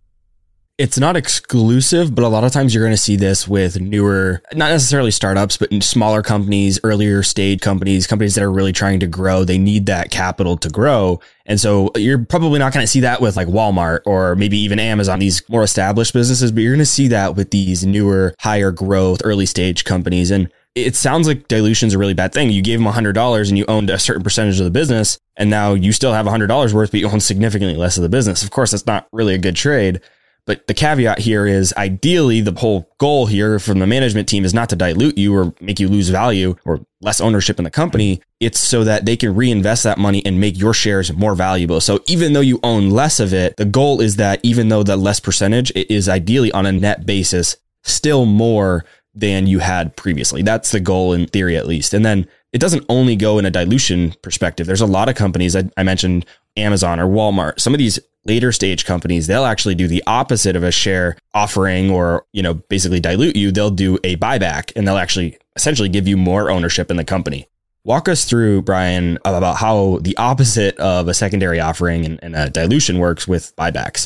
It's not exclusive, but a lot of times you're going to see this with newer, not necessarily startups, but smaller companies, earlier stage companies that are really trying to grow. They need that capital to grow. And so you're probably not going to see that with like Walmart or maybe even Amazon, these more established businesses, but you're going to see that with these newer, higher growth, early stage companies. And it sounds like dilution is a really bad thing. You gave them $100 and you owned a certain percentage of the business, and now you still have $100 worth, but you own significantly less of the business. Of course, that's not really a good trade. But the caveat here is ideally the whole goal here from the management team is not to dilute you or make you lose value or less ownership in the company. It's so that they can reinvest that money and make your shares more valuable. So even though you own less of it, the goal is that even though the less percentage, it is ideally on a net basis still more than you had previously. That's the goal in theory, at least. And then it doesn't only go in a dilution perspective. There's a lot of companies, I mentioned Amazon or Walmart, some of these later stage companies, they'll actually do the opposite of a share offering or, basically dilute you. They'll do a buyback and they'll actually essentially give you more ownership in the company. Walk us through, Brian, about how the opposite of a secondary offering and a dilution works with buybacks.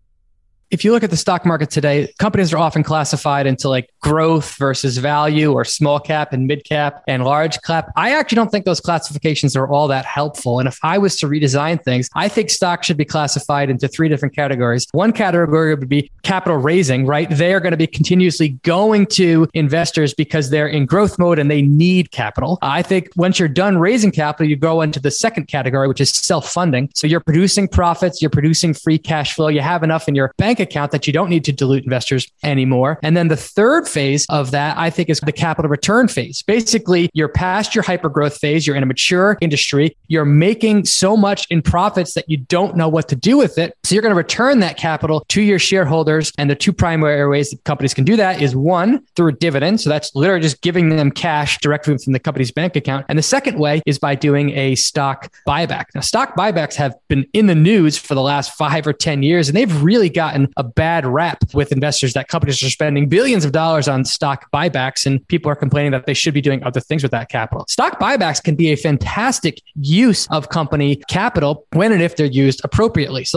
If you look at the stock market today, companies are often classified into like growth versus value or small cap and mid cap and large cap. I actually don't think those classifications are all that helpful. And if I was to redesign things, I think stocks should be classified into 3 different categories. One category would be capital raising, right? They are going to be continuously going to investors because they're in growth mode and they need capital. I think once you're done raising capital, you go into the second category, which is self-funding. So you're producing profits, you're producing free cash flow, you have enough in your bank account that you don't need to dilute investors anymore. And then the third phase of that, I think, is the capital return phase. Basically, you're past your hypergrowth phase. You're in a mature industry. You're making so much in profits that you don't know what to do with it. So you're going to return that capital to your shareholders. And the 2 primary ways that companies can do that is 1, through a dividend. So that's literally just giving them cash directly from the company's bank account. And the second way is by doing a stock buyback. Now, stock buybacks have been in the news for the last 5 or 10 years, and they've really gotten a bad rap with investors that companies are spending billions of dollars on stock buybacks, and people are complaining that they should be doing other things with that capital. Stock buybacks can be a fantastic use of company capital when and if they're used appropriately. So let's go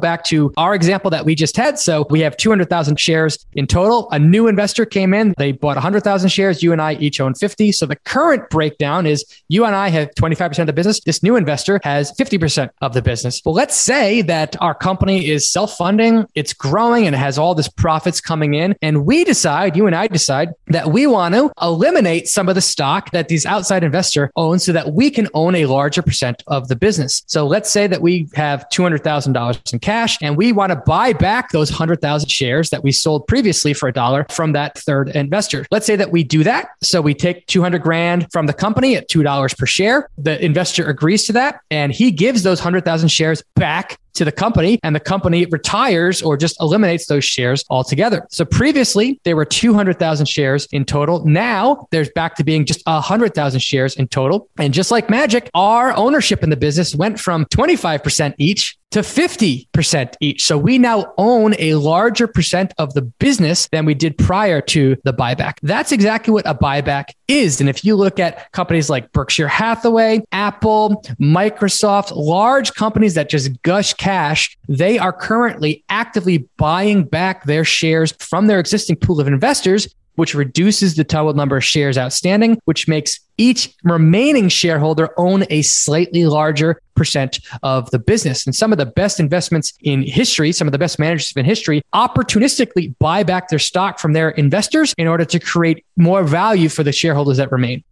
back to our example that we just had. So we have 200,000 shares in total. A new investor came in. They bought 100,000 shares. You and I each own 50. So the current breakdown is you and I have 25% of the business. This new investor has 50% of the business. Well, let's say that our company is self-funding, it's growing, and it has all this profits coming in. And we decide, you and I decide, that we want to eliminate some of the stock that these outside investor owns so that we can own a larger percent of the business. So let's say that we have $200,000 in cash and we want to buy back those 100,000 shares that we sold previously for $1 from that third investor. Let's say that we do that. So we take 200 grand from the company at $2 per share. The investor agrees to that and he gives those 100,000 shares back to the company, and the company retires or just eliminates those shares altogether. So previously there were 200,000 shares in total. Now there's back to being just 100,000 shares in total. And just like magic, our ownership in the business went from 25% each to 50% each. So we now own a larger percent of the business than we did prior to the buyback. That's exactly what a buyback is. And if you look at companies like Berkshire Hathaway, Apple, Microsoft, large companies that just gush cash, they are currently actively buying back their shares from their existing pool of investors, which reduces the total number of shares outstanding, which makes each remaining shareholder own a slightly larger percent of the business. And some of the best investments in history, some of the best managers in history, opportunistically buy back their stock from their investors in order to create more value for the shareholders that remain.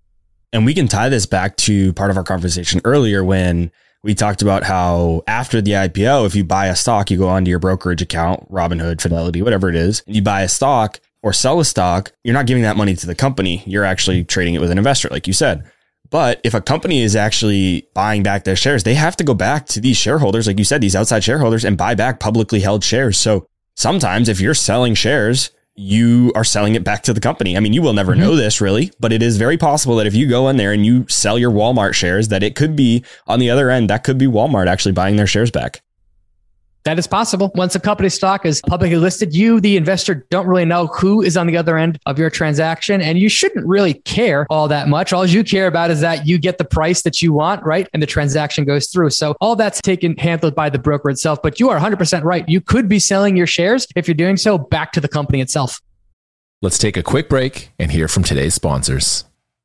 And we can tie this back to part of our conversation earlier when we talked about how after the IPO, if you buy a stock, you go onto your brokerage account, Robinhood, Fidelity, whatever it is, and you buy a stock or sell a stock, you're not giving that money to the company. You're actually trading it with an investor, like you said. But if a company is actually buying back their shares, they have to go back to these shareholders, like you said, these outside shareholders, and buy back publicly held shares. So sometimes if you're selling shares, you are selling it back to the company. I mean, you will never know this really, but it is very possible that if you go in there and you sell your Walmart shares, that it could be on the other end, that could be Walmart actually buying their shares back. That is possible. Once a company's stock is publicly listed, you, the investor, don't really know who is on the other end of your transaction. And you shouldn't really care all that much. All you care about is that you get the price that you want, right? And the transaction goes through. So all that's handled by the broker itself. But you are 100% right. You could be selling your shares, if you're doing so, back to the company itself. Let's take a quick break and hear from today's sponsors.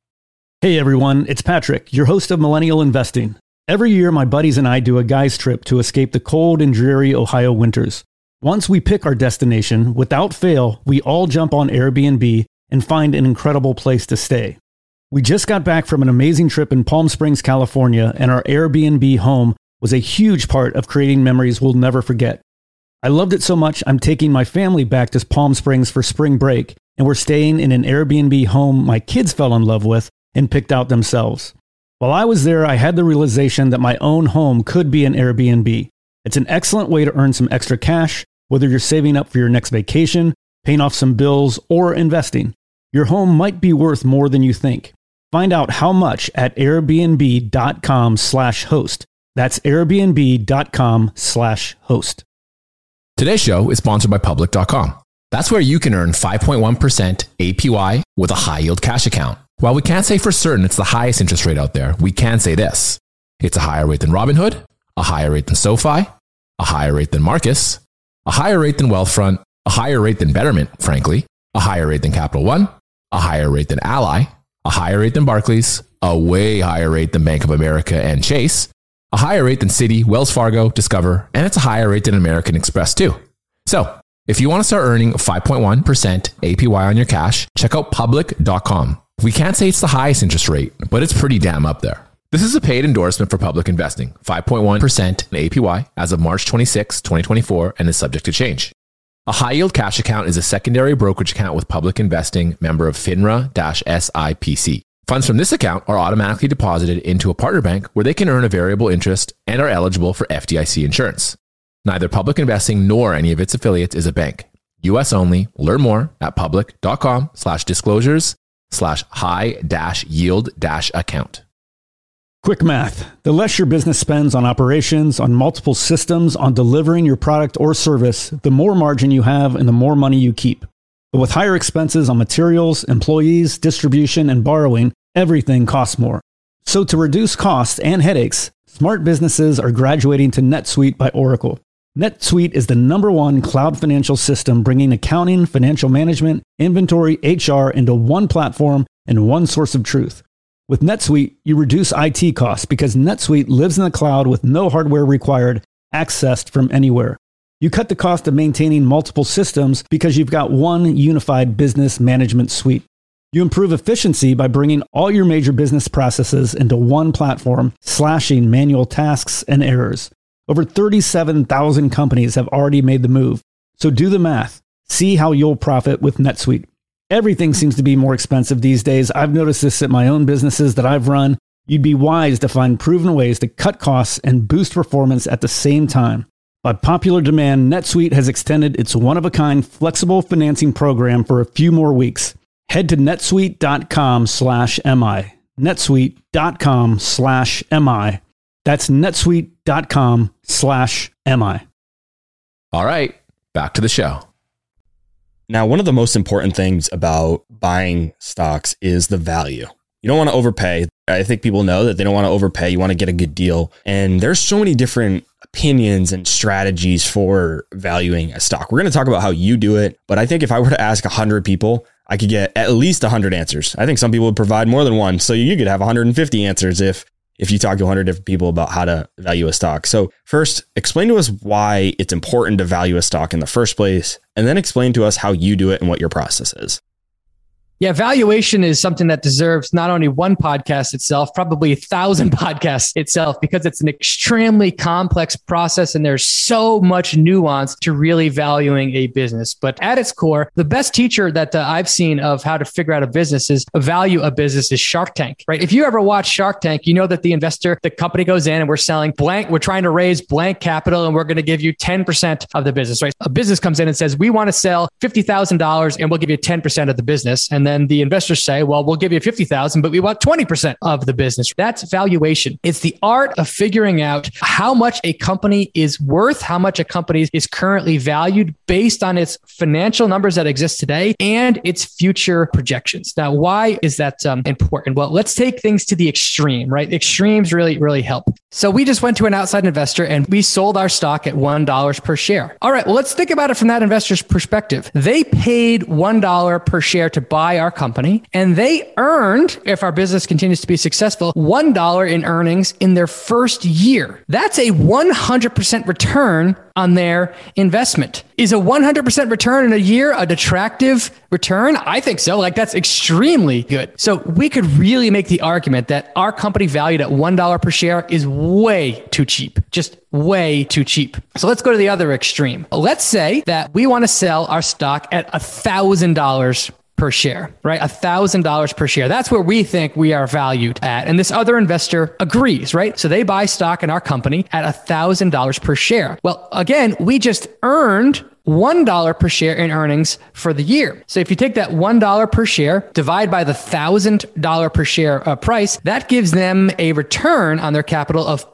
Hey everyone, it's Patrick, your host of Millennial Investing. Every year, my buddies and I do a guy's trip to escape the cold and dreary Ohio winters. Once we pick our destination, without fail, we all jump on Airbnb and find an incredible place to stay. We just got back from an amazing trip in Palm Springs, California, and our Airbnb home was a huge part of creating memories we'll never forget. I loved it so much, I'm taking my family back to Palm Springs for spring break, and we're staying in an Airbnb home my kids fell in love with and picked out themselves. While I was there, I had the realization that my own home could be an Airbnb. It's an excellent way to earn some extra cash, whether you're saving up for your next vacation, paying off some bills, or investing. Your home might be worth more than you think. Find out how much at airbnb.com/host. That's airbnb.com/host. Today's show is sponsored by public.com. That's where you can earn 5.1% APY with a high yield cash account. While we can't say for certain it's the highest interest rate out there, we can say this. It's a higher rate than Robinhood, a higher rate than SoFi, a higher rate than Marcus, a higher rate than Wealthfront, a higher rate than Betterment, frankly, a higher rate than Capital One, a higher rate than Ally, a higher rate than Barclays, a way higher rate than Bank of America and Chase, a higher rate than Citi, Wells Fargo, Discover, and it's a higher rate than American Express too. So, if you want to start earning 5.1% APY on your cash, check out public.com. We can't say it's the highest interest rate, but it's pretty damn up there. This is a paid endorsement for Public Investing, 5.1% APY as of March 26, 2024, and is subject to change. A high-yield cash account is a secondary brokerage account with Public Investing, member of FINRA-SIPC. Funds from this account are automatically deposited into a partner bank where they can earn a variable interest and are eligible for FDIC insurance. Neither Public Investing nor any of its affiliates is a bank. U.S. only. Learn more at public.com/disclosures/high-yield-account. Quick math. The less your business spends on operations, on multiple systems, on delivering your product or service, the more margin you have and the more money you keep. But with higher expenses on materials, employees, distribution, and borrowing, everything costs more. So to reduce costs and headaches, smart businesses are graduating to NetSuite by Oracle. NetSuite is the #1 cloud financial system bringing accounting, financial management, inventory, HR into one platform and one source of truth. With NetSuite, you reduce IT costs because NetSuite lives in the cloud with no hardware required, accessed from anywhere. You cut the cost of maintaining multiple systems because you've got one unified business management suite. You improve efficiency by bringing all your major business processes into one platform, slashing manual tasks and errors. Over 37,000 companies have already made the move. So do the math. See how you'll profit with NetSuite. Everything seems to be more expensive these days. I've noticed this at my own businesses that I've run. You'd be wise to find proven ways to cut costs and boost performance at the same time. By popular demand, NetSuite has extended its one-of-a-kind flexible financing program for a few more weeks. Head to netsuite.com/MI. netsuite.com/MI. That's netsuite.com/MI. All right, back to the show. Now, one of the most important things about buying stocks is the value. You don't want to overpay. I think people know that they don't want to overpay. You want to get a good deal. And there's so many different opinions and strategies for valuing a stock. We're going to talk about how you do it. But I think if I were to ask 100 people, I could get at least 100 answers. I think some people would provide more than one. So you could have 150 answers if you talk to 100 different people about how to value a stock. So first, explain to us why it's important to value a stock in the first place, and then explain to us how you do it and what your process is. Yeah, valuation is something that deserves not only one podcast itself, probably 1,000 podcasts itself, because it's an extremely complex process and there's so much nuance to really valuing a business. But at its core, the best teacher that I've seen of how to figure out a business is value a business is Shark Tank, right? If you ever watch Shark Tank, you know that the company goes in and we're selling blank, we're trying to raise blank capital and we're going to give you 10% of the business, right? A business comes in and says, we want to sell $50,000 and we'll give you 10% of the business. And then the investors say, well, we'll give you 50,000, but we want 20% of the business. That's valuation. It's the art of figuring out how much a company is worth, how much a company is currently valued based on its financial numbers that exist today and its future projections. Now, why is that important? Well, let's take things to the extreme, right? Extremes really, really help. So we just went to an outside investor and we sold our stock at $1 per share. All right, well, let's think about it from that investor's perspective. They paid $1 per share to buy our company, and they earned, if our business continues to be successful, $1 in earnings in their first year. That's a 100% return on their investment. Is a 100% return in a year an attractive return? I think so. That's extremely good. So we could really make the argument that our company valued at $1 per share is way too cheap. Just way too cheap. So let's go to the other extreme. Let's say that we want to sell our stock at $1,000 per share, right? $1,000 per share. That's where we think we are valued at. And this other investor agrees, right? So they buy stock in our company at $1,000 per share. Well, again, we just earned $1 per share in earnings for the year. So if you take that $1 per share, divide by the $1,000 per share price, that gives them a return on their capital of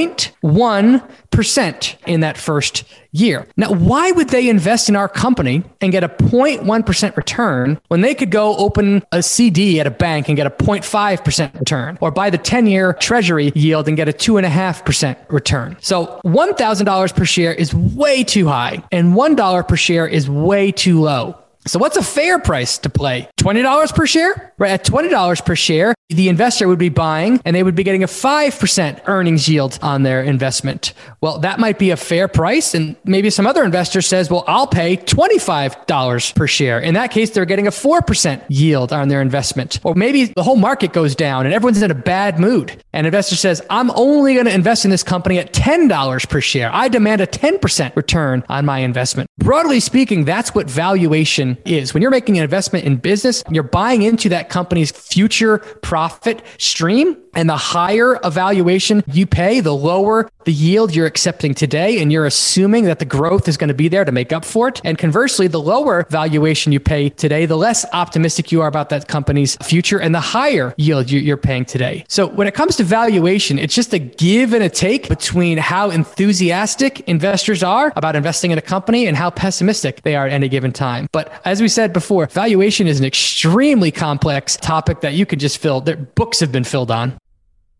0.1% in that first year. Now, why would they invest in our company and get a 0.1% return when they could go open a CD at a bank and get a 0.5% return, or buy the 10-year treasury yield and get a 2.5% return? So $1,000 per share is way too high, and $1 per share is way too low. So what's a fair price to play? $20 per share? Right, at $20 per share, the investor would be buying and they would be getting a 5% earnings yield on their investment. Well, that might be a fair price. And maybe some other investor says, well, I'll pay $25 per share. In that case, they're getting a 4% yield on their investment. Or maybe the whole market goes down and everyone's in a bad mood. And investor says, I'm only going to invest in this company at $10 per share. I demand a 10% return on my investment. Broadly speaking, that's what valuation is. When you're making an investment in business, you're buying into that company's future profit stream. And the higher a valuation you pay, the lower the yield you're accepting today. And you're assuming that the growth is going to be there to make up for it. And conversely, the lower valuation you pay today, the less optimistic you are about that company's future and the higher yield you're paying today. So when it comes to valuation, it's just a give and a take between how enthusiastic investors are about investing in a company and how pessimistic they are at any given time. But as we said before, valuation is an extremely complex topic that you could just fill. Books have been filled on.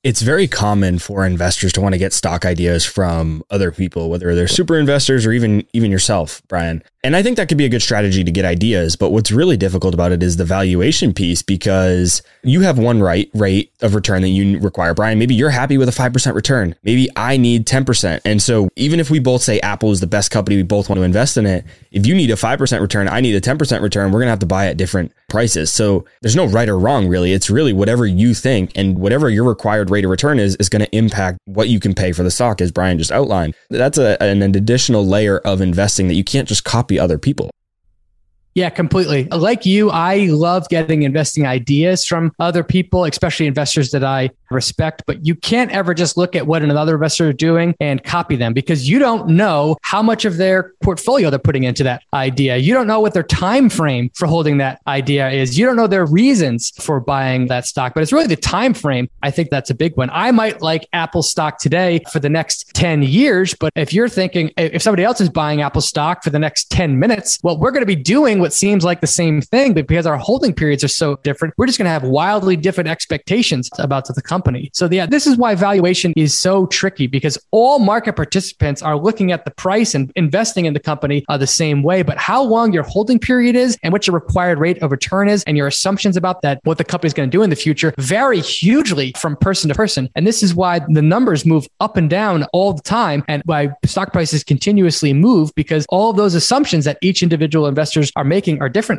It's very common for investors to want to get stock ideas from other people, whether they're super investors or even yourself, Brian. And I think that could be a good strategy to get ideas. But what's really difficult about it is the valuation piece, because you have one rate of return that you require. Brian, maybe you're happy with a 5% return. Maybe I need 10%. And so even if we both say Apple is the best company, we both want to invest in it. If you need a 5% return, I need a 10% return, we're going to have to buy at different prices. So there's no right or wrong, really. It's really whatever you think, and whatever your required rate of return is going to impact what you can pay for the stock, as Brian just outlined. That's an additional layer of investing that you can't just copy other people. Yeah, completely. Like you, I love getting investing ideas from other people, especially investors that I respect. But you can't ever just look at what another investor is doing and copy them, because you don't know how much of their portfolio they're putting into that idea. You don't know what their time frame for holding that idea is. You don't know their reasons for buying that stock, but it's really the time frame. I think that's a big one. I might like Apple stock today for the next 10 years, but if you're thinking, if somebody else is buying Apple stock for the next 10 minutes, well, we're going to be doing what seems like the same thing, but because our holding periods are so different, we're just going to have wildly different expectations about the company. So yeah, this is why valuation is so tricky, because all market participants are looking at the price and investing in the company the same way, but how long your holding period is and what your required rate of return is and your assumptions about that, what the company is going to do in the future, vary hugely from person to person. And this is why the numbers move up and down all the time, and why stock prices continuously move, because all of those assumptions that each individual investors are making are different.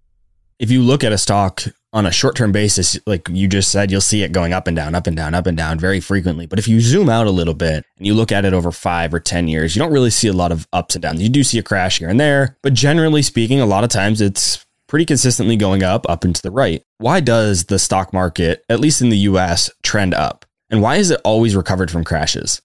If you look at a stock on a short-term basis, like you just said, you'll see it going up and down, up and down, up and down very frequently. But if you zoom out a little bit and you look at it over 5 or 10 years, you don't really see a lot of ups and downs. You do see a crash here and there, but generally speaking, a lot of times it's pretty consistently going up and to the right. Why does the stock market, at least in the US, trend up? And why is it always recovered from crashes?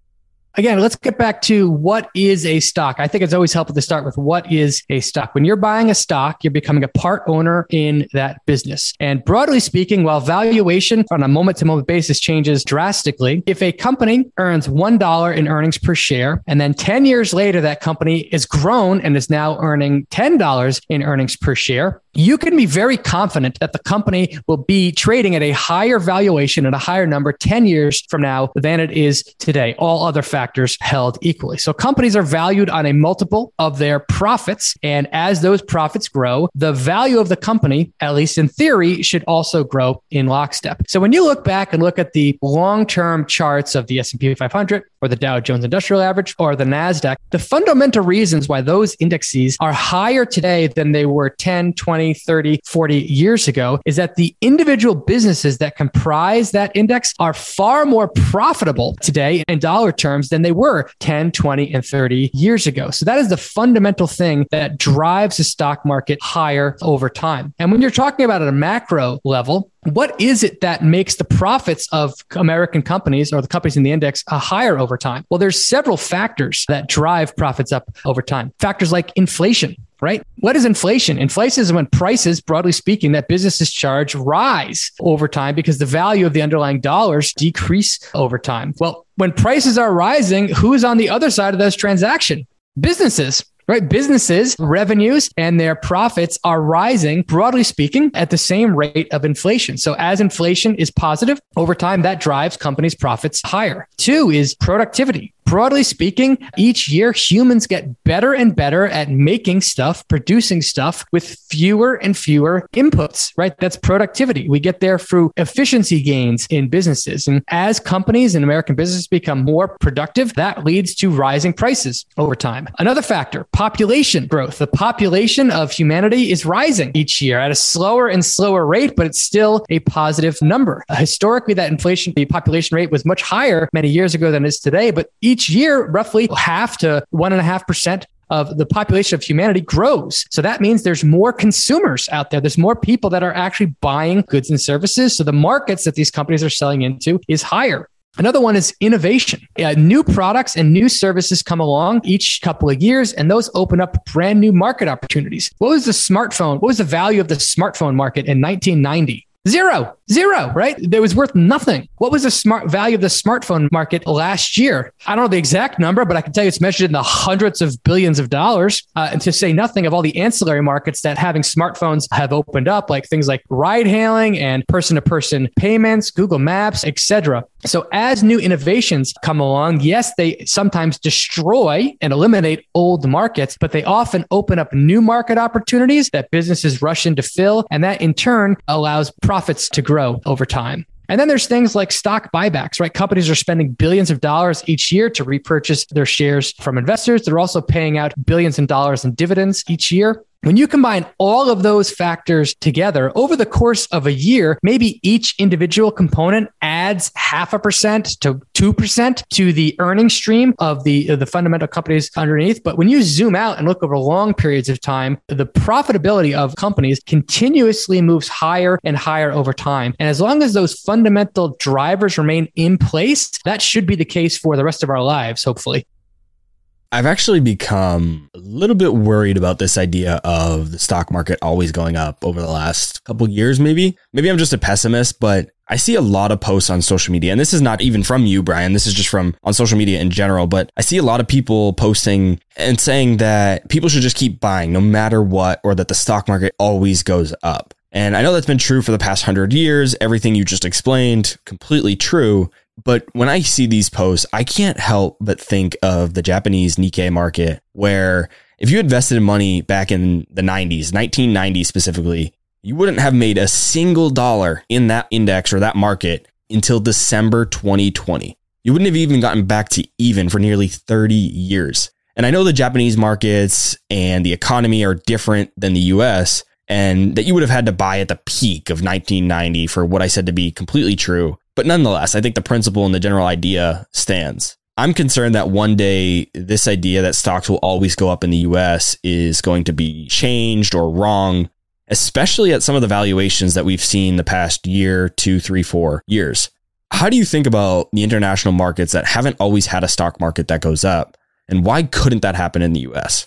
Again, let's get back to what is a stock. I think it's always helpful to start with what is a stock. When you're buying a stock, you're becoming a part owner in that business. And broadly speaking, while valuation on a moment-to-moment basis changes drastically, if a company earns $1 in earnings per share, and then 10 years later, that company is grown and is now earning $10 in earnings per share, you can be very confident that the company will be trading at a higher valuation and a higher number 10 years from now than it is today, all other factors held equally. So companies are valued on a multiple of their profits. And as those profits grow, the value of the company, at least in theory, should also grow in lockstep. So when you look back and look at the long-term charts of the S&P 500 or the Dow Jones Industrial Average or the NASDAQ, the fundamental reasons why those indexes are higher today than they were 10, 20, 30, 40 years ago is that the individual businesses that comprise that index are far more profitable today in dollar terms than they were 10, 20, and 30 years ago. So that is the fundamental thing that drives the stock market higher over time. And when you're talking about at a macro level, what is it that makes the profits of American companies or the companies in the index higher over time? Well, there's several factors that drive profits up over time. Factors like inflation. Right? What is inflation? Inflation is when prices, broadly speaking, that businesses charge rise over time because the value of the underlying dollars decrease over time. Well, when prices are rising, who's on the other side of this transaction? Businesses. Right? Businesses, revenues, and their profits are rising, broadly speaking, at the same rate of inflation. So as inflation is positive, over time, that drives companies' profits higher. 2 is productivity. Broadly speaking, each year, humans get better and better at making stuff, producing stuff with fewer and fewer inputs, right? That's productivity. We get there through efficiency gains in businesses. And as companies and American businesses become more productive, that leads to rising prices over time. Another factor, population growth. The population of humanity is rising each year at a slower and slower rate, but it's still a positive number. Historically, that inflation, the population rate was much higher many years ago than it is today, but each year, roughly 0.5 to 1.5% of the population of humanity grows. So that means there's more consumers out there. There's more people that are actually buying goods and services. So the markets that these companies are selling into is higher. Another one is innovation. New products and new services come along each couple of years, and those open up brand new market opportunities. What was the smartphone? What was the value of the smartphone market in 1990? Zero, right? It was worth nothing. What was the value of the smartphone market last year? I don't know the exact number, but I can tell you it's measured in the hundreds of billions of dollars. And to say nothing of all the ancillary markets that having smartphones have opened up, like things like ride hailing and person-to-person payments, Google Maps, etc. So as new innovations come along, yes, they sometimes destroy and eliminate old markets, but they often open up new market opportunities that businesses rush in to fill. And that in turn allows profits to grow over time. And then there's things like stock buybacks, right? Companies are spending billions of dollars each year to repurchase their shares from investors. They're also paying out billions of dollars in dividends each year. When you combine all of those factors together over the course of a year, maybe each individual component adds 0.5% to 2% to the earning stream of the fundamental companies underneath. But when you zoom out and look over long periods of time, the profitability of companies continuously moves higher and higher over time. And as long as those fundamental drivers remain in place, that should be the case for the rest of our lives, hopefully. I've actually become a little bit worried about this idea of the stock market always going up over the last couple of years, maybe. Maybe I'm just a pessimist, but I see a lot of posts on social media, and this is not even from you, Brian. This is just from on social media in general, but I see a lot of people posting and saying that people should just keep buying no matter what, or that the stock market always goes up. And I know that's been true for the past 100 years. Everything you just explained, completely true. But when I see these posts, I can't help but think of the Japanese Nikkei market, where if you invested in money back in the 90s, 1990 specifically, you wouldn't have made a single dollar in that index or that market until December 2020. You wouldn't have even gotten back to even for nearly 30 years. And I know the Japanese markets and the economy are different than the US, and that you would have had to buy at the peak of 1990 for what I said to be completely true. But nonetheless, I think the principle and the general idea stands. I'm concerned that one day this idea that stocks will always go up in the US is going to be changed or wrong, especially at some of the valuations that we've seen the past year, 2, 3, 4 years. How do you think about the international markets that haven't always had a stock market that goes up? And why couldn't that happen in the US?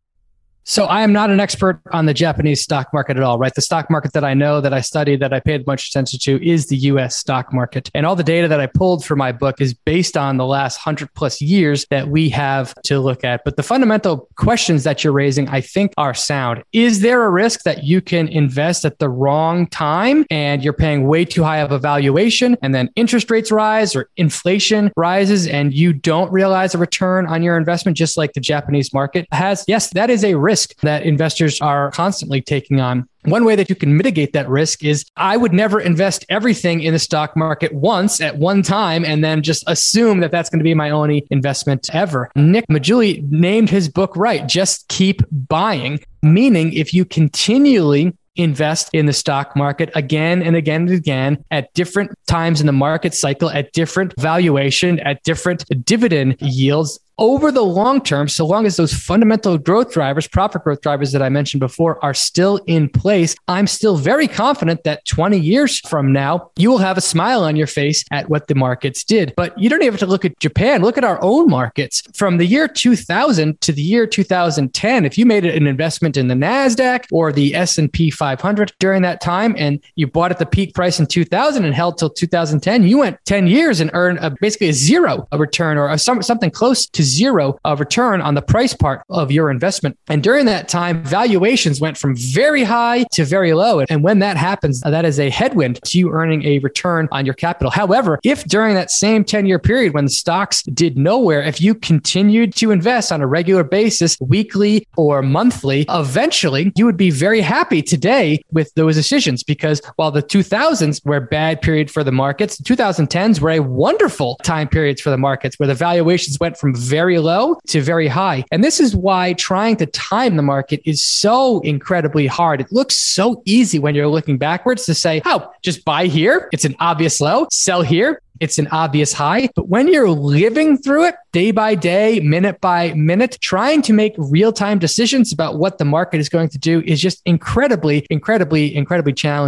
So I am not an expert on the Japanese stock market at all, right? The stock market that I know, that I studied, that I paid much attention to is the US stock market. And all the data that I pulled for my book is based on the last 100 plus years that we have to look at. But the fundamental questions that you're raising, I think, are sound. Is there a risk that you can invest at the wrong time and you're paying way too high of a valuation, and then interest rates rise or inflation rises and you don't realize a return on your investment, just like the Japanese market has? Yes, that is a risk that investors are constantly taking on. One way that you can mitigate that risk is I would never invest everything in the stock market once at one time and then just assume that that's going to be my only investment ever. Nick Maggiulli named his book right. Just keep buying, meaning if you continually invest in the stock market again and again and again at different times in the market cycle, at different valuation, at different dividend yields, over the long term, so long as those fundamental growth drivers, profit growth drivers that I mentioned before are still in place, I'm still very confident that 20 years from now, you will have a smile on your face at what the markets did. But you don't even have to look at Japan. Look at our own markets. From the year 2000 to the year 2010, if you made an investment in the NASDAQ or the S&P 500 during that time, and you bought at the peak price in 2000 and held till 2010, you went 10 years and earned basically a zero return, or something close to zero of return on the price part of your investment. And during that time, valuations went from very high to very low. And when that happens, that is a headwind to you earning a return on your capital. However, if during that same 10-year period when the stocks did nowhere, if you continued to invest on a regular basis, weekly or monthly, eventually you would be very happy today with those decisions, because while the 2000s were a bad period for the markets, the 2010s were a wonderful time periods for the markets where the valuations went from very low to very high. And this is why trying to time the market is so incredibly hard. It looks so easy when you're looking backwards to say, oh, just buy here. It's an obvious low. Sell here. It's an obvious high. But when you're living through it day by day, minute by minute, trying to make real-time decisions about what the market is going to do is just incredibly, incredibly, incredibly challenging.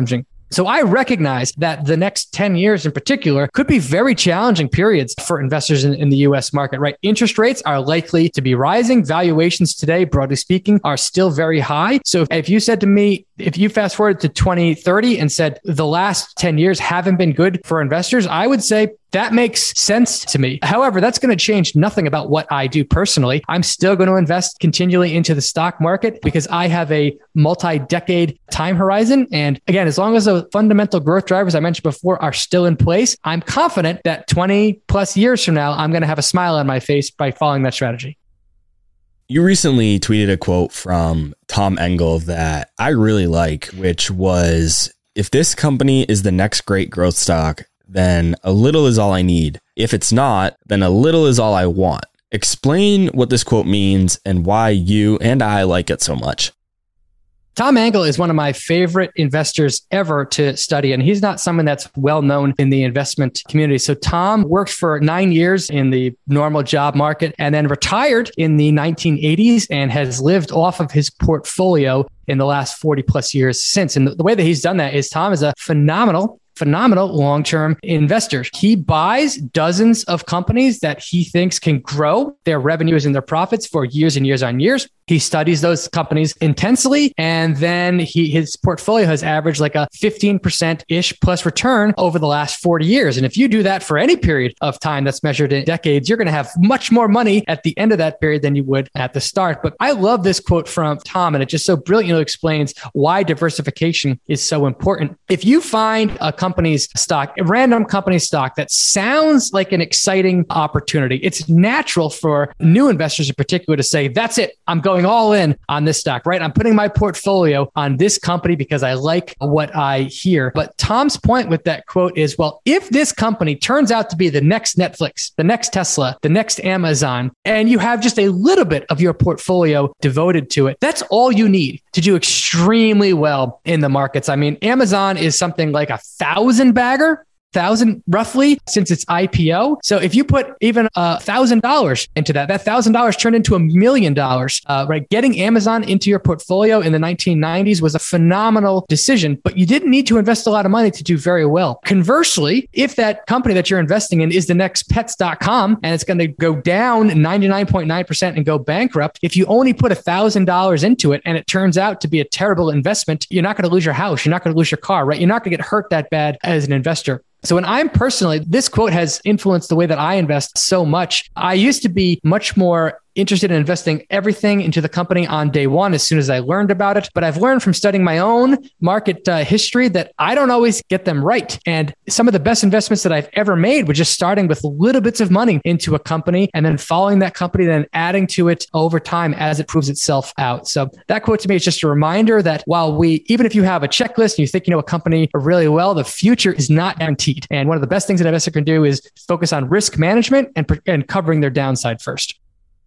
So I recognize that the next 10 years in particular could be very challenging periods for investors in the US market, right? Interest rates are likely to be rising. Valuations today, broadly speaking, are still very high. So if you said to me, if you fast forward to 2030 and said the last 10 years haven't been good for investors, I would say that makes sense to me. However, that's going to change nothing about what I do personally. I'm still going to invest continually into the stock market because I have a multi-decade time horizon. And again, as long as the fundamental growth drivers I mentioned before are still in place, I'm confident that 20 plus years from now, I'm going to have a smile on my face by following that strategy. You recently tweeted a quote from Tom Engel that I really like, which was, if this company is the next great growth stock, then a little is all I need. If it's not, then a little is all I want. Explain what this quote means and why you and I like it so much. Tom Engel is one of my favorite investors ever to study, and he's not someone that's well known in the investment community. So Tom worked for 9 years in the normal job market and then retired in the 1980s and has lived off of his portfolio in the last 40 plus years since. And the way that he's done that is Tom is a phenomenal long-term investor. He buys dozens of companies that he thinks can grow their revenues and their profits for years and years on years. He studies those companies intensely, and then his portfolio has averaged like a 15%-ish plus return over the last 40 years. And if you do that for any period of time that's measured in decades, you're going to have much more money at the end of that period than you would at the start. But I love this quote from Tom, and it just so brilliantly explains why diversification is so important. If you find a company's stock, a random company stock that sounds like an exciting opportunity, it's natural for new investors in particular to say, that's it, I'm going all in on this stock, right? I'm putting my portfolio on this company because I like what I hear. But Tom's point with that quote is, well, if this company turns out to be the next Netflix, the next Tesla, the next Amazon, and you have just a little bit of your portfolio devoted to it, that's all you need to do extremely well in the markets. I mean, Amazon is something like 1,000 roughly since its IPO. So if you put even $1,000 into that $1,000 turned into $1 million, right? Getting Amazon into your portfolio in the 1990s was a phenomenal decision, but you didn't need to invest a lot of money to do very well. Conversely, if that company that you're investing in is the next Pets.com and it's going to go down 99.9% and go bankrupt, if you only put $1,000 into it and it turns out to be a terrible investment, you're not going to lose your house. You're not going to lose your car, right? You're not going to get hurt that bad as an investor. So when I'm personally, this quote has influenced the way that I invest so much. I used to be much more interested in investing everything into the company on day one as soon as I learned about it. But I've learned from studying my own market history that I don't always get them right. And some of the best investments that I've ever made were just starting with little bits of money into a company and then following that company, then adding to it over time as it proves itself out. So that quote to me is just a reminder that while even if you have a checklist and you think you know a company really well, the future is not guaranteed. And one of the best things an investor can do is focus on risk management and covering their downside first.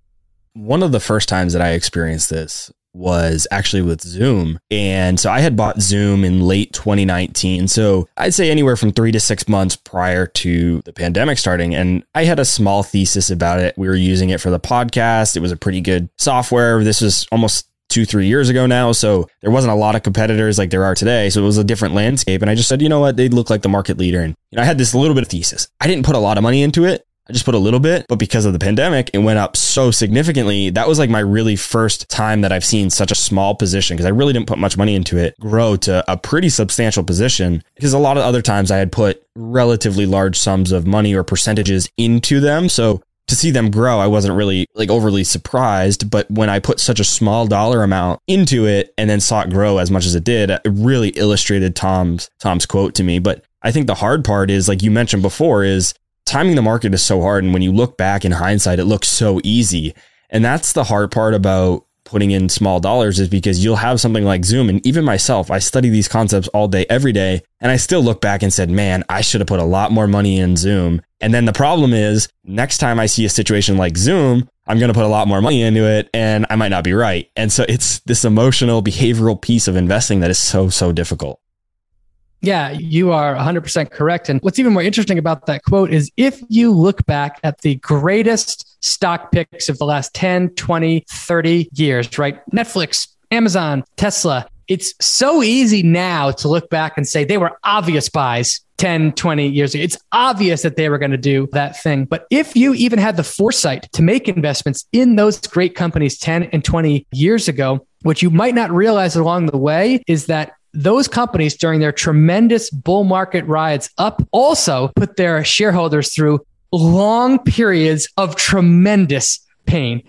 One of the first times that I experienced this was actually with Zoom. And so I had bought Zoom in late 2019. So I'd say anywhere from 3 to 6 months prior to the pandemic starting. And I had a small thesis about it. We were using it for the podcast. It was a pretty good software. This was almost 2-3 years ago now. So there wasn't a lot of competitors like there are today. So it was a different landscape. And I just said, you know what? They look like the market leader. And I had this little bit of thesis. I didn't put a lot of money into it. I just put a little bit, but because of the pandemic, it went up so significantly. That was like my really first time that I've seen such a small position, because I really didn't put much money into it, grow to a pretty substantial position, because a lot of other times I had put relatively large sums of money or percentages into them. So to see them grow, I wasn't really like overly surprised. But when I put such a small dollar amount into it and then saw it grow as much as it did, it really illustrated Tom's quote to me. But I think the hard part is, like you mentioned before, is timing the market is so hard. And when you look back in hindsight, it looks so easy. And that's the hard part about putting in small dollars, is because you'll have something like Zoom. And even myself, I study these concepts all day, every day. And I still look back and said, man, I should have put a lot more money in Zoom. And then the problem is, next time I see a situation like Zoom, I'm going to put a lot more money into it and I might not be right. And so it's this emotional, behavioral piece of investing that is so difficult. Yeah, you are 100% correct. And what's even more interesting about that quote is, if you look back at the greatest stock picks of the last 10, 20, 30 years, right? Netflix, Amazon, Tesla, It's so easy now to look back and say they were obvious buys 10, 20 years ago. It's obvious that they were going to do that thing. But if you even had the foresight to make investments in those great companies 10 and 20 years ago, what you might not realize along the way is that those companies during their tremendous bull market rides up also put their shareholders through long periods of tremendous pain.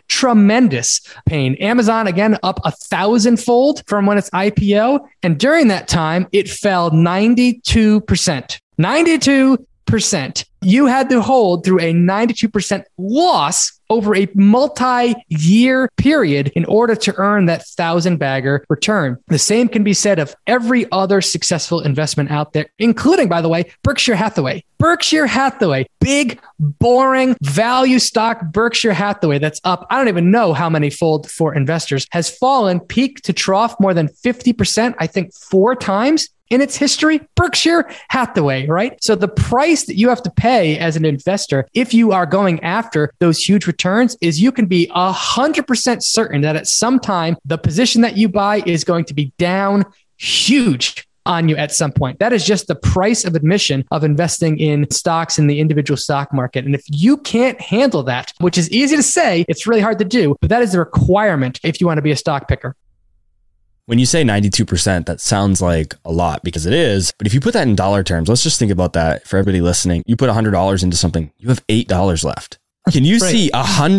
Amazon, again, up 1,000-fold from when its IPO. And during that time, it fell 92%. 92%. You had to hold through a 92% loss over a multi-year period in order to earn that 1,000-bagger return. The same can be said of every other successful investment out there, including, by the way, Berkshire Hathaway. Berkshire Hathaway, big, boring value stock Berkshire Hathaway that's up, I don't even know how many fold for investors, has fallen peak to trough more than 50%, I think 4 times in its history. Berkshire Hathaway, right? So the price that you have to pay as an investor, if you are going after those huge returns, is you can be 100% certain that at some time, the position that you buy is going to be down huge on you at some point. That is just the price of admission of investing in stocks in the individual stock market. And if you can't handle that, which is easy to say, it's really hard to do, but that is the requirement if you want to be a stock picker. When you say 92%, that sounds like a lot because it is. But if you put that in dollar terms, let's just think about that for everybody listening. You put $100 into something, you have $8 left. Can you see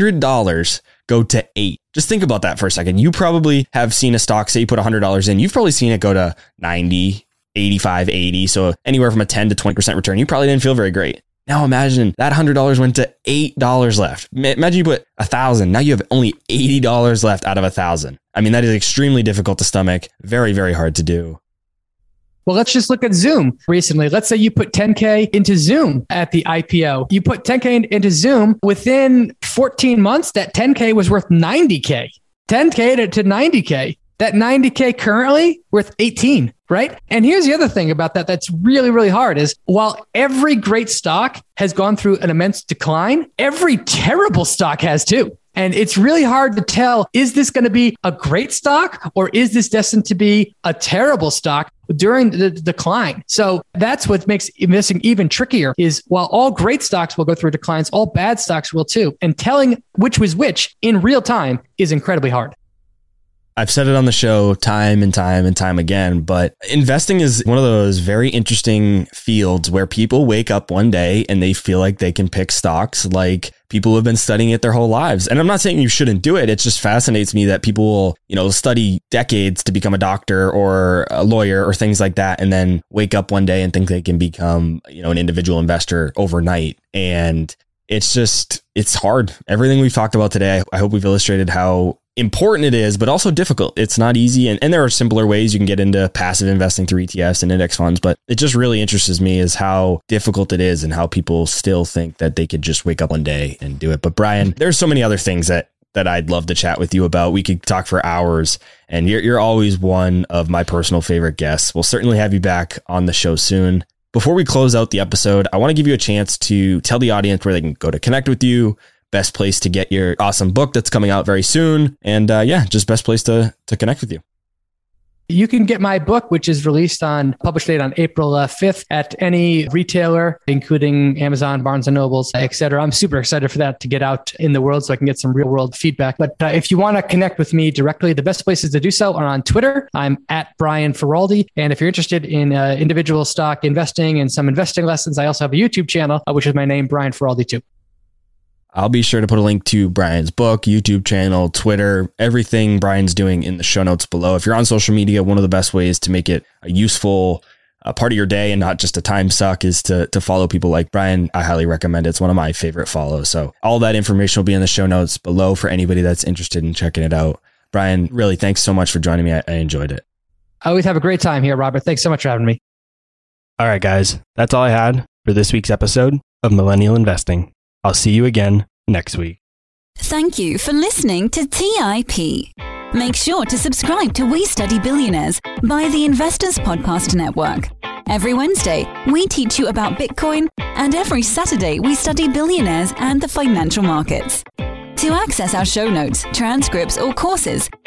$100 go to 8? Just think about that for a second. You probably have seen a stock, say you put $100 in, you've probably seen it go to 90, 85, 80. So anywhere from a 10 to 20% return. You probably didn't feel very great. Now imagine that $100 went to $8 left. Imagine you put 1,000. Now you have only $80 left out of 1,000. I mean, that is extremely difficult to stomach. Very, very hard to do. Well, let's just look at Zoom recently. Let's say you put 10K into Zoom at the IPO. You put 10K into Zoom. Within 14 months, that 10K was worth 90K. 10K to 90K. That 90K currently worth 18, right? And here's the other thing about that that's really, really hard is while every great stock has gone through an immense decline, every terrible stock has too. And it's really hard to tell, is this going to be a great stock or is this destined to be a terrible stock during the decline? So that's what makes investing even trickier is while all great stocks will go through declines, all bad stocks will too. And telling which was which in real time is incredibly hard. I've said it on the show time and time again, but investing is one of those very interesting fields where people wake up one day and they feel like they can pick stocks like people who have been studying it their whole lives. And I'm not saying you shouldn't do it. It just fascinates me that people will, study decades to become a doctor or a lawyer or things like that, and then wake up one day and think they can become, an individual investor overnight. And it's hard. Everything we've talked about today, I hope we've illustrated how important it is, but also difficult. It's not easy. And there are simpler ways you can get into passive investing through ETFs and index funds, but it just really interests me is how difficult it is and how people still think that they could just wake up one day and do it. But Brian, there's so many other things that I'd love to chat with you about. We could talk for hours, and you're always one of my personal favorite guests. We'll certainly have you back on the show soon. Before we close out the episode, I want to give you a chance to tell the audience where they can go to connect with you, best place to get your awesome book that's coming out very soon. And just best place to connect with you. You can get my book, which is published date on April 5th at any retailer, including Amazon, Barnes & Nobles, et cetera. I'm super excited for that to get out in the world so I can get some real world feedback. But if you want to connect with me directly, the best places to do so are on Twitter. I'm at Brian Feroldi. And if you're interested in individual stock investing and some investing lessons, I also have a YouTube channel, which is my name, Brian Feroldi too. I'll be sure to put a link to Brian's book, YouTube channel, Twitter, everything Brian's doing in the show notes below. If you're on social media, one of the best ways to make it a useful part of your day and not just a time suck is to follow people like Brian. I highly recommend it. It's one of my favorite follows. So all that information will be in the show notes below for anybody that's interested in checking it out. Brian, really, thanks so much for joining me. I enjoyed it. I always have a great time here, Robert. Thanks so much for having me. All right, guys, that's all I had for this week's episode of Millennial Investing. I'll see you again next week. Thank you for listening to TIP. Make sure to subscribe to We Study Billionaires by the Investors Podcast Network. Every Wednesday, we teach you about Bitcoin, and every Saturday, we study billionaires and the financial markets. To access our show notes, transcripts, or courses,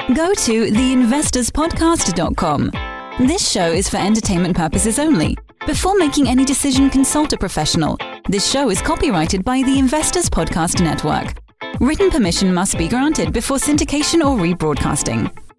go to theinvestorspodcast.com. This show is for entertainment purposes only. Before making any decision, consult a professional. This show is copyrighted by the Investors Podcast Network. Written permission must be granted before syndication or rebroadcasting.